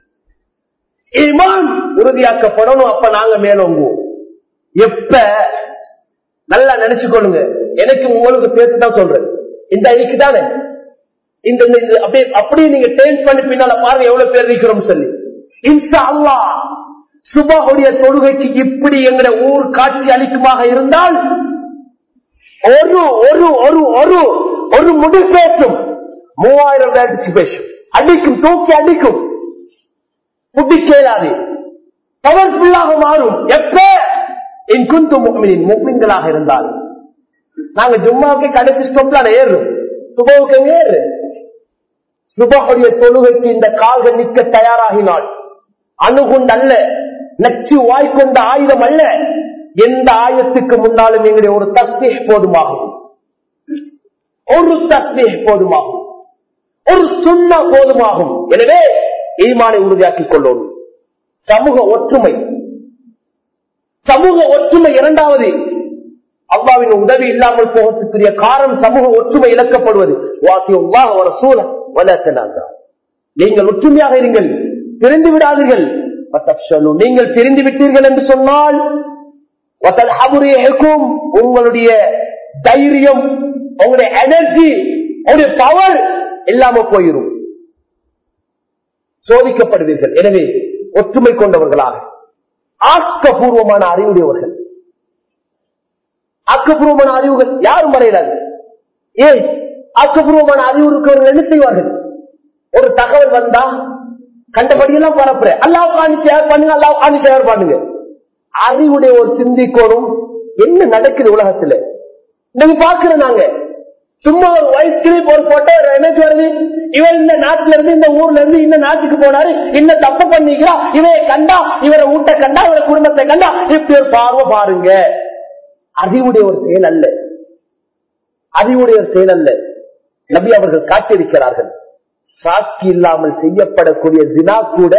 ஈமான் உறுதியாக்கப்படணும். அப்ப நாங்க மேலோங்குவோம். எப்ப நல்லா நினைச்சு கொள்ளுங்க, எனக்கு உங்களுக்கு சேர்த்துதான் சொல்றேன். இந்த ஐக்கு தானே இந்த அப்படியே அப்படியே நீங்க டேன்ஸ் பண்ணி பின்னால பாருங்க எவ்வளவு பேர் இருக்கிறோம் சொல்லி. இன்ஷா அல்லாஹ் சுபஹுடைய தொழுகைக்கு இப்படி எங்கட ஊர் காட்சி அளிக்குமாக இருந்தால் ஒரு ஒரு ஒரு ஒரு ஒரு முடி பேசும் மூவாயிரம் பேசும் அடிக்கும், தூக்கி அடிக்கும், புத்தி கேளாது, பவர்ஃபுல்லாக மாறும். எப்ப இன்குந்து முஃமினீன் முஃமின்களாக இருந்தால். நாங்க ஜும்மாவுக்கு கடைசி ஸ்டாப்ல ஏறும், சுபஹுக்கு எங்க ஏறு? சுபஹுடைய தொழுகைக்கு இந்த கால்கள் நிற்க தயாராகினால் அணுகுண்டு அல்ல, நச்சு வாய்க்கொண்ட ஆயுதம் அல்ல, எந்த ஆயுதத்துக்கு முன்னாலும் எங்களுடைய ஒரு தஸ்பீஹ் போதுமாகும், ஒரு தஸ்பீஹ் போதுமாகும், ஒரு சுன்னா போதுமாகும். எனவே ஈமானை உறுதியாக்கிக் கொள்ளணும். சமூக ஒற்றுமை, சமூக ஒற்றுமை இரண்டாவது. அல்லாஹ்வின் உதவி இல்லாமல் போகக்கூடிய காரணம் சமூக ஒற்றுமை இழக்கப்படுவது. நீங்கள் ஒற்றுமையாக இருங்கள், பிரிந்து விடாதீர்கள். நீங்கள் பிரிந்து விட்டீர்கள் என்று சொன்னால் உங்களுடைய தைரியம், உங்களுடைய எனர்ஜி, உங்களுடைய பவர் இல்லாம போயிடும், சோதிக்கப்படுவீர்கள். எனவே ஒற்றுமை கொண்டவர்களாக ஆக்கப்பூர்வமான அறிவுடையவர்கள். ஆக்கப்பூர்வமான அறிவுகள் யாரும் வரையிடாது. ஏன் ஆக்கப்பூர்வமான அறிவு இருக்கவர்கள் என்ன செய்வார்கள்? ஒரு தகவல் வந்தா கண்டபடியெல்லாம் பரப்புற அல்லாஹ்வுக்காண்டி ஷேர் பண்ணுங்க, அல்லாஹ்வுக்காண்டி ஷேர் பண்ணுங்க. அறிவுடைய ஒரு சிந்திக்கோடும் என்ன நடக்குது உலகத்துல நீங்க பாக்குற. நாங்க சும்மா ஒரு வைஸ் கிளிப் ஒரு போட்டோ எனக்கு வருது, இவர் இந்த நாட்டுல இருந்து இந்த ஊர்ல இருந்து இந்த நாட்டுக்கு போனாரு, இந்த தப்பு பண்ணிக்கிறா, இவரை கண்டா இவரை ஊட்ட கண்டா இவரை குடும்பத்தை கண்டா இப்படி ஒரு பார்வை பாருங்க. அறிவுடைய ஒரு செயல் அல்ல, அறிவுடைய ஒரு செயல் அல்ல. நபி அவர்கள் காட்டியிருக்கிறார்கள், சாட்சி இல்லாமல் செய்யப்படக்கூடிய ஜினா கூட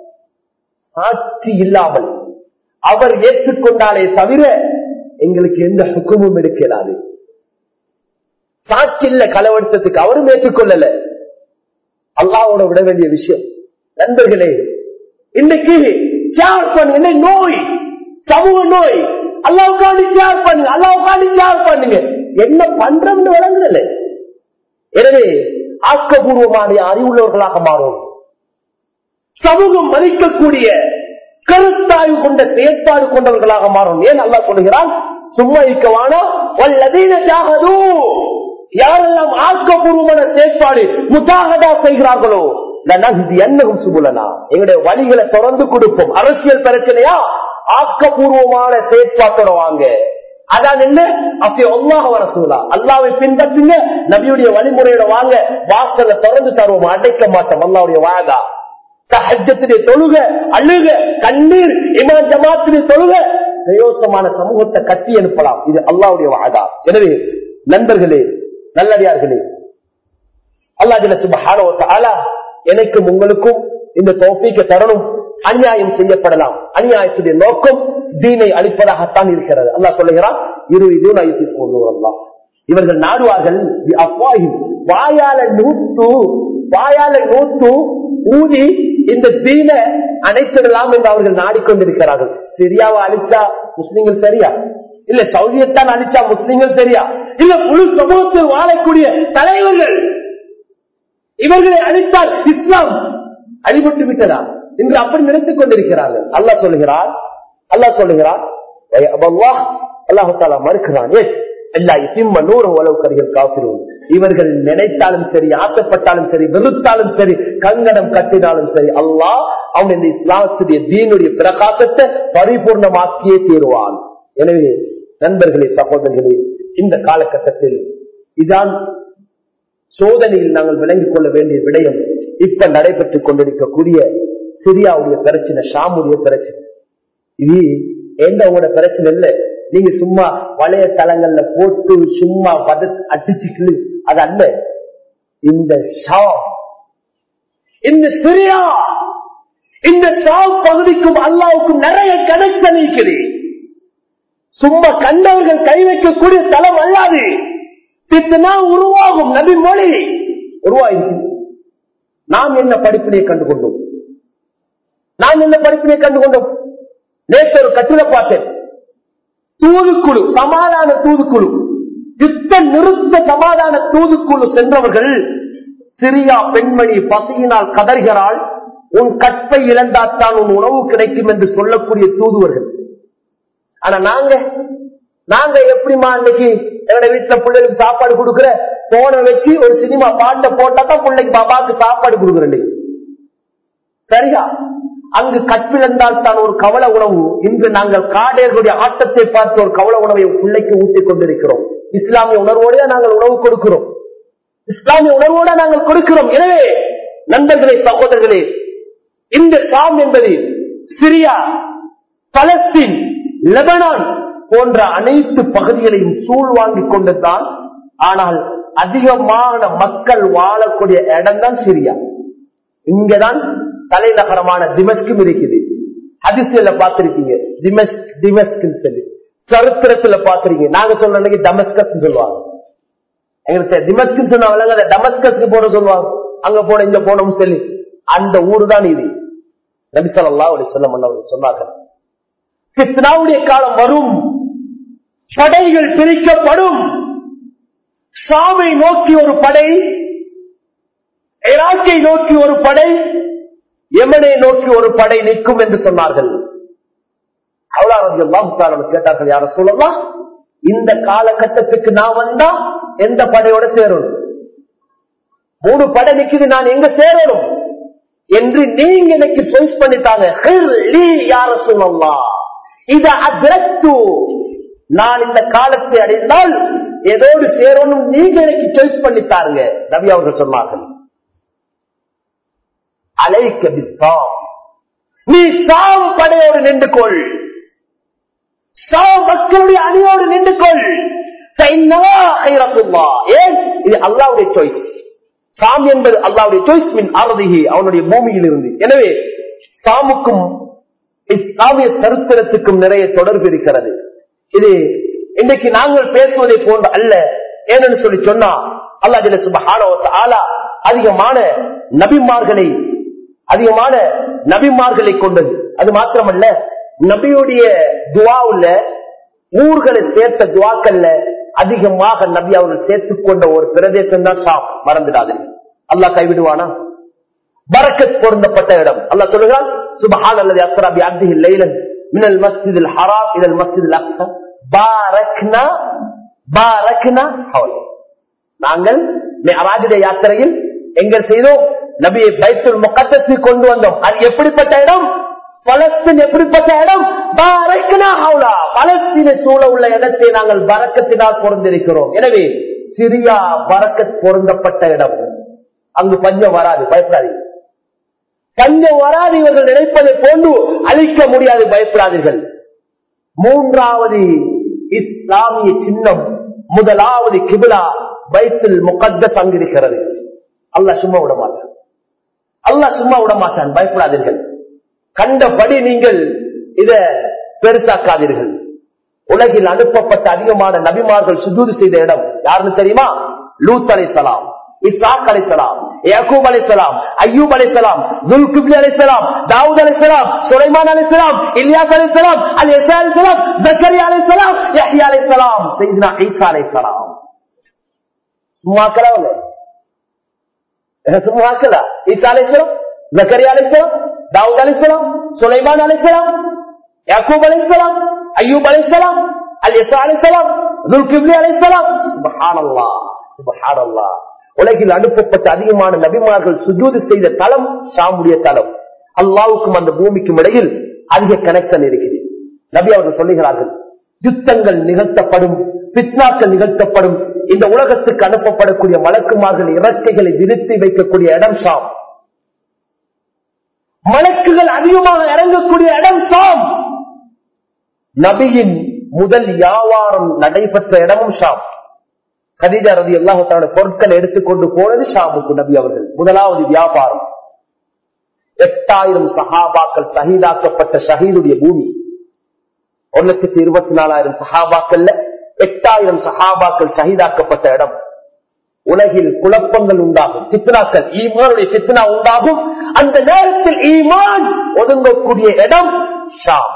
சாட்சி இல்லாமல் அவர் ஏற்றுக்கொண்டாலே தவிர எங்களுக்கு எந்த ஹுக்குமும் எடுக்கிறாரு. சாட்சி இல்ல களவெடுத்ததுக்கு அவரும் ஏற்றுக்கொள்ளல. அல்லாஹ்வோட விட வேண்டிய விஷயம். நண்பர்களே, இன்னைக்கு ஷேர் பண்ணுங்க, நோய் சமூக நோய். அல்லாஹ்வுக்காண்டி ஷேர் பண்ணுங்க, அல்லாஹ்வுக்காண்டி ஷேர் பண்ணுங்க. என்ன பண்றோம்னு விளங்குதல்ல. எனவே ஆக்கப்பூர்வமான அறிவுள்ளவர்களாக மாறும். சமூகம் மதிக்கக்கூடிய கருத்தாய்வு கொண்ட செயற்பாடு கொண்டவர்களாக மாறும். ஏன் அல்லாஹ் சொல்லுகிறான், சும்மா இருக்கவான வல்லதீன ஜாஹது, யாரெல்லாம் ஆக்கப்பூர்வமான செயற்பாடு முஜாஹதா செய்கிறார்களோ லனஹ்தியன்னஹும் சுபுலனா, எங்களுடைய வழிகளை தொடர்ந்து கொடுப்போம். அரசியல் பிரச்சனையா ஆக்கப்பூர்வமான செயற்பாட்டோட வாங்க. அதான் என்ன, அப்படி அல்லாஹ் ரசூலா, அல்லாஹ்வை பின்பற்றுங்க, நபியுடைய வழிமுறையோட வாங்க, வாசலை தொடர்ந்து தருவோம், அடைக்க மாட்டோம். அல்லாஹ்வுடைய வாதா. தஹஜ்ஜுடைய தொழுக, அழுக, கண்ணீர், இமாம் ஜமாத்துடைய தொழுக, பிரயோசமான சமூகத்தை கட்டி அனுப்பலாம். இது அல்லாஹ்வுடைய வாதா. எனவே நண்பர்களே, நல்லடியார்களே, அல்லாஹ் ஜல்ல சுப்ஹானஹு வ தஆலா எனக்கும் உங்களுக்கும் இந்த தௌஃபீக்கை தரணும். அநியாயம் செய்யப்படலாம், அநியாயத்துடைய நோக்கம் தீனை அளிப்பதாகத்தான் இருக்கிறது. அல்லாஹ் சொல்லுகிறான், யுரீதுன அல்லாஹ், இவர்கள் நாடுவார்கள் வாயால நூத்து வாயால நூத்து ஊதி இந்த தீன அணைத்திடலாம் என்று அவர்கள் நாடிக்கொண்டிருக்கிறார்கள். சிரியாவை அழிச்சா முஸ்லிம்கள் சரியா? இல்ல சவுதியத்தான் அழிச்சா முஸ்லிம்கள் சரியா? இல்ல முழு சமூகத்தில் வாழக்கூடிய தலைவர்கள் இவர்களை அழித்தால் இஸ்லாம் அடிபட்டு விட்டதா என்று அப்படி நினைத்துக் கொண்டிருக்கிறார்கள். அல்லாஹ் சொல்லுகிறார், அல்லாஹ் சொல்லுகிறார் அல்லாஹு தஆலா மறுக்கிறான், இவர்கள் நினைத்தாலும் சரி, ஆசைப்பட்டாலும் சரி, வெறுத்தாலும் சரி, கங்கணம் கட்டினாலும் சரி, அல்லாஹ் அவன் இந்த இஸ்லாமுடைய தீனுடைய பிரகாசத்தை பரிபூர்ணமாக்கியே தீருவான். எனவே நண்பர்களே, சகோதரர்களே, இந்த காலகட்டத்தில் இதான் சோதனையில் நாங்கள் விளங்கிக் கொள்ள வேண்டிய விடயம். இப்ப நடைபெற்றுக் கொண்டிருக்கக்கூடிய சிரியாவுடைய பிரச்சனை, ஷாமுடைய பிரச்சனை, இது எந்த உங்களோட பிரச்சனை இல்லை. நீங்க சும்மா வளைய தளங்கள்ல போட்டு சும்மா பத அடிச்சுக்கல, அது அல்ல. இந்த ஷாம், இந்த சிரியா, இந்த ஷாம் பகுதிக்கும் அல்லாவுக்கும் நிறைய கனெக்ஷன் இருக்குது. சும்மா கண்டவர்கள் கை வைக்கக்கூடிய தளம் அல்லாது பித்தனா உருவாகும். நபி மொழி உருவாயிருக்கு. நாம் என்ன படிப்பினை கண்டுகொண்டோம்? நாம் என்ன படிப்பினை கண்டுகொண்டோம்? நேற்று ஒரு கட்டுரை பார்த்தேன். தூதுக்குழு, சமாதான தூதுக்குழு, யுத்த நிறுத்த சமாதான தூதுக்குழு சென்றவர்கள், சிரியா பெண்மணி பசியினால் கதறுகிறாள், உன் கற்பை இழந்தாத்தான் உன் உணவு கிடைக்கும் என்று சொல்லக்கூடிய தூதுவர்கள். ஆனா நாங்க நாங்க எப்படிமா இன்னைக்கு என்னோட வீட்டுல பிள்ளைகளுக்கு சாப்பாடு கொடுக்குற போன வச்சு ஒரு சினிமா பாட்டை போட்டா தான் பிள்ளைக்கு பாப்பாவுக்கு சாப்பாடு கொடுக்குறேன். சரியா? அங்கு கற்பிழந்தால் தான் ஒரு கவல உணவு. இன்று நாங்கள் காடையர்களுடைய ஆட்டத்தை பார்த்து ஒரு கவல உணவை பிள்ளைக்கு ஊட்டிக் கொண்டிருக்கிறோம். இஸ்லாமிய உணர்வோட நாங்கள் உணவு கொடுக்கிறோம், இஸ்லாமிய உணர்வோட நாங்கள் கொடுக்கிறோம். எனவே நண்பர்களே, சகோதரர்களே, இந்த ஷாம் என்பது சிரியா, பலஸ்தீன், லெபனான் போன்ற அனைத்து பகுதிகளையும் சூழ் வாங்கிக் கொண்டுதான். ஆனால் அதிகமான மக்கள் வாழக்கூடிய இடம் தான் சிரியா. இங்கதான் தலைநகரமான திமஸ்கும் இருக்குது. ஹதீஸ்ல பார்த்திருக்கீங்க, திமஸ்க் திமஸ்க் சொல்லி சரித்திரத்துல பாக்குறீங்க. நாங்க சொல்ற அன்னைக்கு டமஸ்கஸ் சொல்லுவாங்க. எங்களுக்கு டிமஸ்கஸ் சொன்னாங்க, டமஸ்கஸ்க்கு போற சொல்லுவாங்க. அங்க போன இங்க போனோம் சொல்லி அந்த ஊரு தான் இது. நபி ஸல்லல்லாஹு அலைஹி வஸல்லம் சொன்னார்கள், ஃபித்னாவுடைய காலம் வரும், படைகள் பிரிக்கப்படும். ஷாமை நோக்கி ஒரு படை, ஈராக்கை நோக்கி ஒரு படை, யமனை நோக்கி ஒரு படை நிற்கும் என்று சொன்னார்கள். கேட்டார்கள், யார சொல்லலாம், இந்த காலகட்டத்துக்கு நான் வந்தா எந்த படையோட சேரணும்? மூணு படை நிக்குது, நான் எங்க சேரணும் என்று நீங்க எனக்கு சாய்ஸ் பண்ணிட்டாங்க. யார சொல்லலாம், இத அத்ரக்து, நான் இந்த காலத்தை அடைந்தால் ஏதோடு சேரணும், நீங்க எனக்கு சாய்ஸ் பண்ணித்தாருங்க. நபி அவர்கள் சொன்னார்கள், அலைக்க பிஸ்ஸாம், நீ சாம் படையோடு நின்று கொள், சாம் மக்களுடைய அணியோடு நின்று கொள். ஏன்? இது அல்லாஹ்வுடைய சாய்ஸ். சாம் என்பது அல்லாஹ்வுடைய சாய்ஸ், மின் அர்திஹி, அவனுடைய பூமியில் இருந்து. எனவே சாமுக்கும் இஸ்லாமிய சரித்திரத்துக்கும் நிறைய தொடர்பு இருக்கிறது. இது இன்றைக்கு நாங்கள் பேசுவதை போன்று அல்ல. ஏன்னு சொல்லி சொன்னா, அல்லாஹ் ஜல்ல சுப்ஹானஹு வ தஆலா அதிகமான நபிமார்களை அதிகமான நபிமார்களை கொண்டது. அது மாத்திரமல்ல, நபியுடைய துஆவுல ஊர்களை சேர்த்த துஆக்கள்ல அதிகமாக நபி அவர்கள் சேர்த்துக் கொண்ட ஒரு பிரதேசம் தான் ஷாம். மறந்துடாது. அல்லாஹ் கைவிடுவானா? பரக்கத் பொருந்தப்பட்ட இடம். அல்லாஹ் சொல்லுகிறான், சுப்ஹானல்லதி அஸ்ரா பி அப்திஹி லைலன் மினல் மஸ்ஜிதில் ஹராம் இலல் மஸ்ஜிதில் அக்ஸா பாரக்னா பாரக்னா ஹவ்லா. நாங்கள் மிஅராஜுடைய யாத்திரையில் எங்க செய்தோம்? நபியை பைத்துல் முகத்தஸுக்கு கொண்டு வந்தோம். அது எப்படிப்பட்ட இடம்? பலஸ்தீன் எப்படிப்பட்ட இடம்? பாரக்னா ஹவ்லா. பலஸ்தீனை சூழ உள்ள இடத்தை நாங்கள் பரக்கத்தினால் பொருந்திருக்கிறோம். எனவே சிரியா பரக்கத் பொருந்தப்பட்ட இடம். அங்கு பஞ்சம் வராது, பயப்படாதீர்கள். பஞ்சம் வராது, இவர்கள் நினைப்பதை போன்று அழிக்க முடியாது, பயப்படாதீர்கள். மூன்றாவது இஸ்லாமிய சின்னம், முதலாவது கிபிலா பைத்துல் முகத்தஸ் அங்கிருக்கிறது. அல்லாஹ் சும்மா விட மாட்டான், அல்லாஹ் சும்மா விட மாட்டான், பயப்படாதீர்கள். கண்டபடி நீங்கள் இத பெருசாக்காதீர்கள். உலகில் அனுப்பப்பட்ட அதிகமான நபிமார்கள் சுஜூது செய்த இடம் யாருன்னு தெரியுமா? லூத் அலைஹிஸ்ஸலாம், இஸ்ஹாக் அலைஹிஸ்ஸலாம், யாக்கூப் அலைஹிஸ்ஸலாம், அய்யூப் அலைஹிஸ்ஸலாம், ذுல்கிப்லி அலைஹிஸ்ஸலாம், தாவூத் அலைஹிஸ்ஸலாம், சுலைமான் அலைஹிஸ்ஸலாம், இல்யாஸ் அலைஹிஸ்ஸலாம், அல்-ஈசா அலைஹிஸ்ஸலாம், ஜக்கரியா அலைஹிஸ்ஸலாம், யஹ்யா அலைஹிஸ்ஸலாம், சையதுனா ஈசா அலைஹிஸ்ஸலாம். சும்மாக்கலா இல்ல, சும்மாக்கலா. ஈசா அலைஹிஸ்ஸலாம், ஜக்கரியா அலைஹிஸ்ஸலாம், தாவூத் அலைஹிஸ்ஸலாம், சுலைமான் அலைஹிஸ்ஸலாம், யாக்கூப் அலைஹிஸ்ஸலாம், அய்யூப் அலைஹிஸ்ஸலாம், அல்-ஈசா அலைஹிஸ்ஸலாம், ذுல்கிப்லி அலைஹிஸ்ஸலாம். சுப்ஹானல்லாஹ், சுப்ஹானல்லாஹ். உலகில் அனுப்பப்பட்ட அதிகமான நபிமார்கள் சுஜூது செய்த தலம் ஷாமுடைய தலம். அல்லாஹ்வுக்கும் அந்த பூமிக்கும் இடையில் அதிக கனெக்ஷன் இருக்குது. நபி அவர்கள் சொல்லுகிறார்கள், யுத்தங்கள் நிகழ்த்தப்படும், பித்னாக்கள் நிகழ்த்தப்படும். இந்த உலகத்துக்கு அனுப்பப்படக்கூடிய மலக்குமார்கள் இறக்கைகளை விரித்து வைக்கக்கூடிய இடம் ஷாம். மலக்குகள் அதிகமாக இறங்கக்கூடிய இடம் ஷாம். நபியின் முதல் வியாபாரம் நடைபெற்ற இடமும் ஷாம். கதீஜா ரலியல்லாஹு தஆலா பொருட்களை எடுத்துக்கொண்டு போனது ஷாமுக்கு நபி அவர்கள். முதலாவது வியாபாரம். எட்டாயிரம் சஹாபாக்கள் ஷஹீதாக்கப்பட்ட ஷஹீதுடைய பூமி. ஒரு லட்சத்தி இருபத்தி நாலாயிரம் சஹாபாக்கள்ல எட்டாயிரம் சஹாபாக்கள் ஷஹீதாக்கப்பட்ட இடம். உலகில் குழப்பங்கள் உண்டாகும், ஃபித்னாக்கள், ஈமானுடைய ஃபித்னா உண்டாகும். அந்த நேரத்தில் ஈமான் ஒதுங்கக்கூடிய இடம் ஷாம்.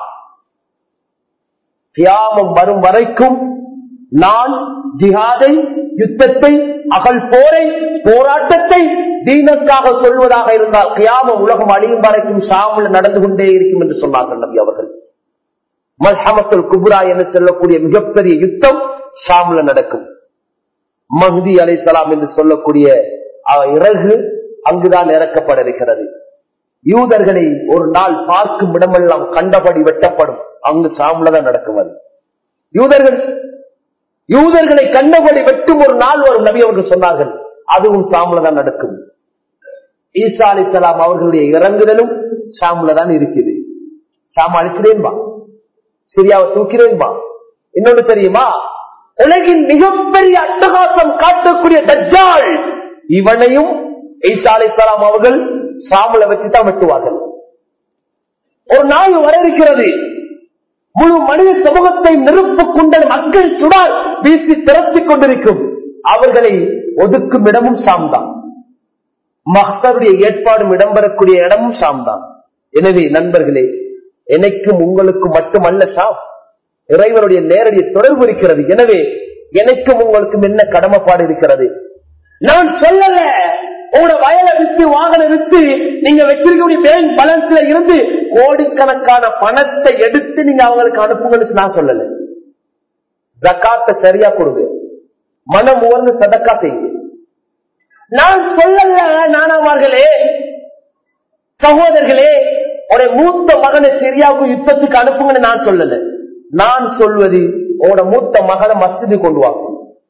கியாமம் வரும் வரைக்கும் நான் ஜிஹாதை, யுத்தத்தை, அகல் போரை, போராட்டத்தை தீனுக்காக சொல்வதாக இருந்தால் கியாமம் உலகம் அழியும் வரைக்கும் ஷாமில் நடந்து கொண்டே இருக்கும் என்று சொன்னார்கள் நபி அவர்கள். மல்ஹமத்துல் குப்ரா என்று சொல்லக்கூடிய மிகப்பெரிய யுத்தம் ஷாமில் நடக்கும். மஹ்தி அலைஹிஸ்ஸலாம் என்று சொல்லக்கூடிய இறகு அங்குதான் இறக்கப்பட இருக்கிறது. யூதர்களை ஒரு நாள் பார்க்கும் இடமெல்லாம் கண்டபடி வெட்டப்படும். அங்கு ஷாமில் தான் நடக்கும். அது யூதர்கள் யூதர்களை கண்டபடி வெட்டும் ஒரு நாள் வரும். நபி அவர்கள் சொன்னார்கள், அதுவும் ஷாமில் தான் நடக்கும். ஈசா அலைஹிஸ்ஸலாம் அவர்களுடைய இறங்குதலும் ஷாமில் தான் இருக்குது. ஷாம் அழிச்சிடேன்பா, சிரியாவை தூக்கிறேன்பா. இன்னொன்று தெரியுமா? உலகின் மிகப்பெரிய அட்டகாசம் காட்டக்கூடிய தஜ்ஜால், இவனையும் ஈசா அலைஹிஸ்ஸலாம் அவர்கள் ஷாமில் வச்சுதான் வெட்டுவார்கள். ஒரு நாள் வர இருக்கிறது, முழு மனித சமூகத்தை நெருப்பு கொண்ட மக்கள் சுடால் வீசி திரட்டிக் கொண்டிருக்கும். அவர்களை ஒதுக்கும் இடமும் சாம்தான், மஹ்தருடைய ஏற்பாடும் இடம்பெறக்கூடிய இடமும் சாம்தான். எனவே நண்பர்களே, எனக்கும் உங்களுக்கும் மட்டுமல்ல ஷாம், இறைவனுடைய நேரடி தொடர்பு இருக்கிறது. எனவே எனக்கும் உங்களுக்கும் என்ன கடமைப்பாடு இருக்கிறது? நான் சொல்லல உங்களோட வயலை வித்து வாகனம் வித்து நீங்க வச்சிருக்கக்கூடிய பேங்க் பேலன்ஸ்ல இருந்து கோடிக்கணக்கான பணத்தை எடுத்து நீங்க அவங்களுக்கு அனுப்புங்கன்னு நான் சொல்லல. ஜகாத்தை சரியா கொடுங்க, மனம் உணர்ந்து சதக்கா செய்யுங்க. நான் சொல்லல நானாவார்களே சகோதரர்களே, உடைய மூத்த மகனை சிரியாவுக்கு யுத்தத்துக்கு அனுப்புங்கன்னு நான் சொல்லல. நான் சொல்வது உங்களோட மூத்த மகனை மஸ்ஜிது கொண்டு வாங்க.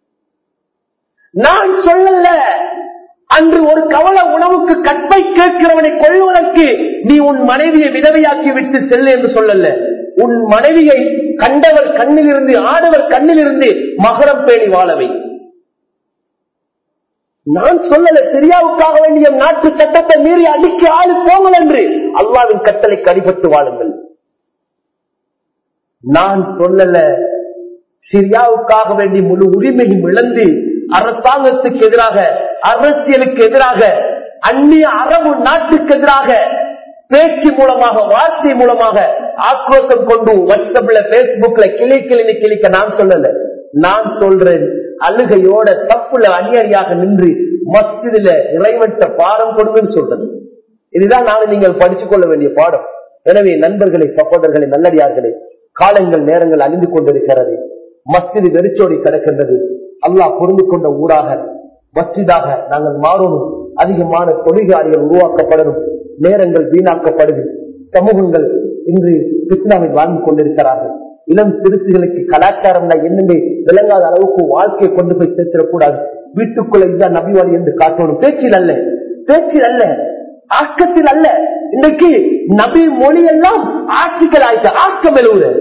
நான் சொல்லல அன்று ஒரு கவலை உணவுக்கு கற்பை கேட்கிறவனை கொள்வதற்கு நீ உன் மனைவியை விதவையாக்கி விட்டு செல்ல என்று சொல்லல. உன் மனைவியை கண்டவர் கண்ணிலிருந்து ஆடவர் கண்ணிலிருந்து மகரம் பேணி வாழவை. நான் சொல்லல சிரியாவுக்காக வேண்டிய நாட்டு சட்டத்தை மீறி அடிக்க ஆளு போங்கள் என்று அல்லாவின் கட்டளைக்கு அடிபட்டு வாழுங்கள். நான் சொல்லல சிரியாவுக்காக வேண்டி முழு உரிமையும் இழந்து அரசாங்கத்துக்கு எதிராக, அரசியலுக்கு எதிராக, அந்நிய அரபு நாட்டுக்கு எதிராக பேச்சு மூலமாக, வார்த்தை மூலமாக ஆக்ரோஷம் கொண்டு வாட்ஸ்அப்ல பேஸ்புக்ல கிளி கிளினி கிளிக்க நான் சொல்லல. நான் சொல்றேன் அழுகையோட தப்புல அநியாரியாக நின்று மஸ்ஜிதுல இறைவட்ட பாடம் கொடுங்கன்னு சொல்றது. இதுதான் நான் நீங்கள் படிச்சுக் கொள்ள வேண்டிய பாடம். எனவே நண்பர்களை, சகோதரர்களை, நல்லடியார்களே, காலங்கள் நேரங்கள் அழிந்து கொண்டிருக்கிறது. மஸ்ஜிது வெறிச்சோடி கிடக்கின்றது. அல்லாஹ் பொருந்து கொண்ட ஊராக மஸ்ஜிதாக நாங்கள் மாறணும். அதிகமான தொழிலாளிகள் உருவாக்கப்படணும். நேரங்கள் வீணாக்கப்படுது. சமூகங்கள் இன்று பித்னாவில் வாழ்ந்து கொண்டிருக்கிறார்கள். இளம் சிறுசுகளுக்கு கலாச்சாரம் என்னென்ன விளங்காத அளவுக்கு வாழ்க்கையை கொண்டு போய் சேர்த்திடக்கூடாது. வீட்டுக்குள்ள இதுதான் நபிவாளி என்று காட்டணும். பேச்சில் அல்ல, பேச்சில் அல்ல, ஆக்கத்தில் அல்ல. இன்னைக்கு நபி மொழி எல்லாம் ஆட்சிகள் ஆயிட்டு ஆக்கம் எழுவுது.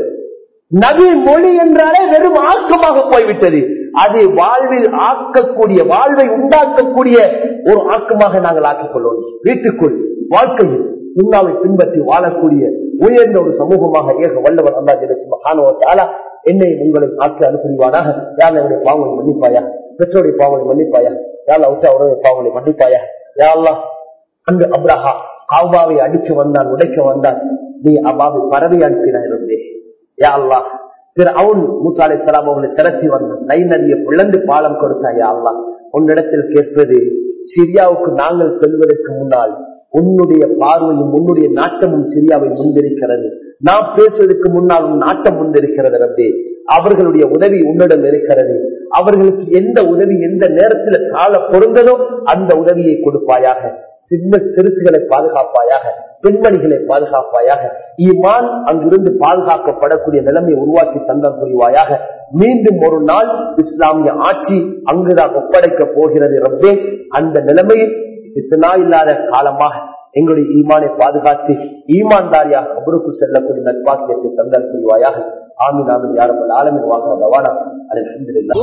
நபி மொழி என்றாலே வெறும் ஆக்கமாக போய்விட்டது. அது வாழ்வில் ஆக்கக்கூடிய, வாழ்வை உண்டாக்கக்கூடிய ஒரு ஆக்கமாக நாங்கள் ஆக்கிக் கொள்ளணும். வீட்டுக்குள் வாழ்க்கையில் சுண்ணாவை பின்பற்றி வாழக்கூடிய உயர்ந்த ஒரு சமூகமாக ஏக வல்லவர் அல்லாஹ் சுப்ஹானஹு வ தஆலா என்னை உங்களை ஆக்கி அனுப்புவானாக. யார் என்னுடைய பாவங்களை மன்னிப்பாயா, பெற்றோருடைய பாவங்களை மன்னிப்பாயா, யார் அவருடைய பாவங்களை மன்னிப்பாயா. யா அல்லாஹ், அன்று அப்ரஹா காபாவை அடிக்க வந்தான், உடைக்க வந்தான், நீ அவ்வாறு பறவை அனுப்பினாயிருந்தே. யா அல்லாஹ், அவன் மூசா அலைஹிஸ்ஸலாம் அவர்களை திரட்டி வந்தான், நை நதியை பிளந்து பாலம் கொடுத்தான். யா அல்லாஹ், உன்னிடத்தில் கேட்பது, சிரியாவுக்கு நாங்கள் செல்வதற்கு முன்னால் உன்னுடைய பார்வையும் உன்னுடைய நாட்டமும் சிரியாவை முன்னிருக்கிறது. நாம் பேசுவதற்கு முன்னால் உன் நாட்டம் முன்னிருக்கிறது. ரப்பே, அவர்களுடைய உதவி உன்னிடம் இருக்கிறது. அவர்களுக்கு எந்த உதவி எந்த நேரத்தில் கால பொருந்ததோ அந்த உதவியை கொடுப்பாயாக. சின்ன சிறுசுகளை பாதுகாப்பாயாக, பெண்மணிகளை பாதுகாப்பாயாக. ஈமான் அங்கிருந்து பாதுகாக்கப்படக்கூடிய நிலைமையை உருவாக்கி தந்தம் புரிவாயாக. மீண்டும் ஒரு நாள் இஸ்லாமிய ஆட்சி அங்குதான் ஒப்படைக்க போகிறது. ரப்பே, அந்த நிலைமையில் இத்தனா இல்லாத காலமாக எங்களுடைய ஈமானை பாதுகாத்து ஈமான்தாரியாக கபருக்கு செல்லக்கூடிய நட்பாக்கியத்தை தந்தல் புரிவாயாக. ஆமீன் ஆமீன் யா ரப்பல் ஆலமீன். வாஹிரு தஅவானா அல்ஹம்துலில்லாஹ்.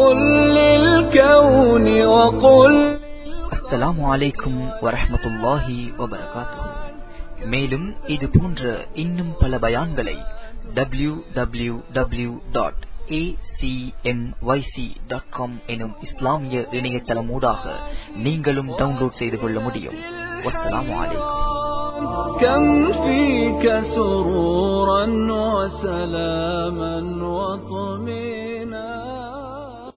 அஸ்ஸலாமு அலைக்கும் வரஹ்மத்துல்லாஹி வபரகாத்துஹு. மேலும் இது போன்ற இன்னும் பல பயான்களை W W W dot A C M Y C dot com எனும் இஸ்லாமிய இணையதளம் ஊடாக நீங்களும் டவுன்லோட் செய்து கொள்ள முடியும். வஸ்ஸலாமு அலைக்கும். كم فيك سرورا وسلاما وطمئنا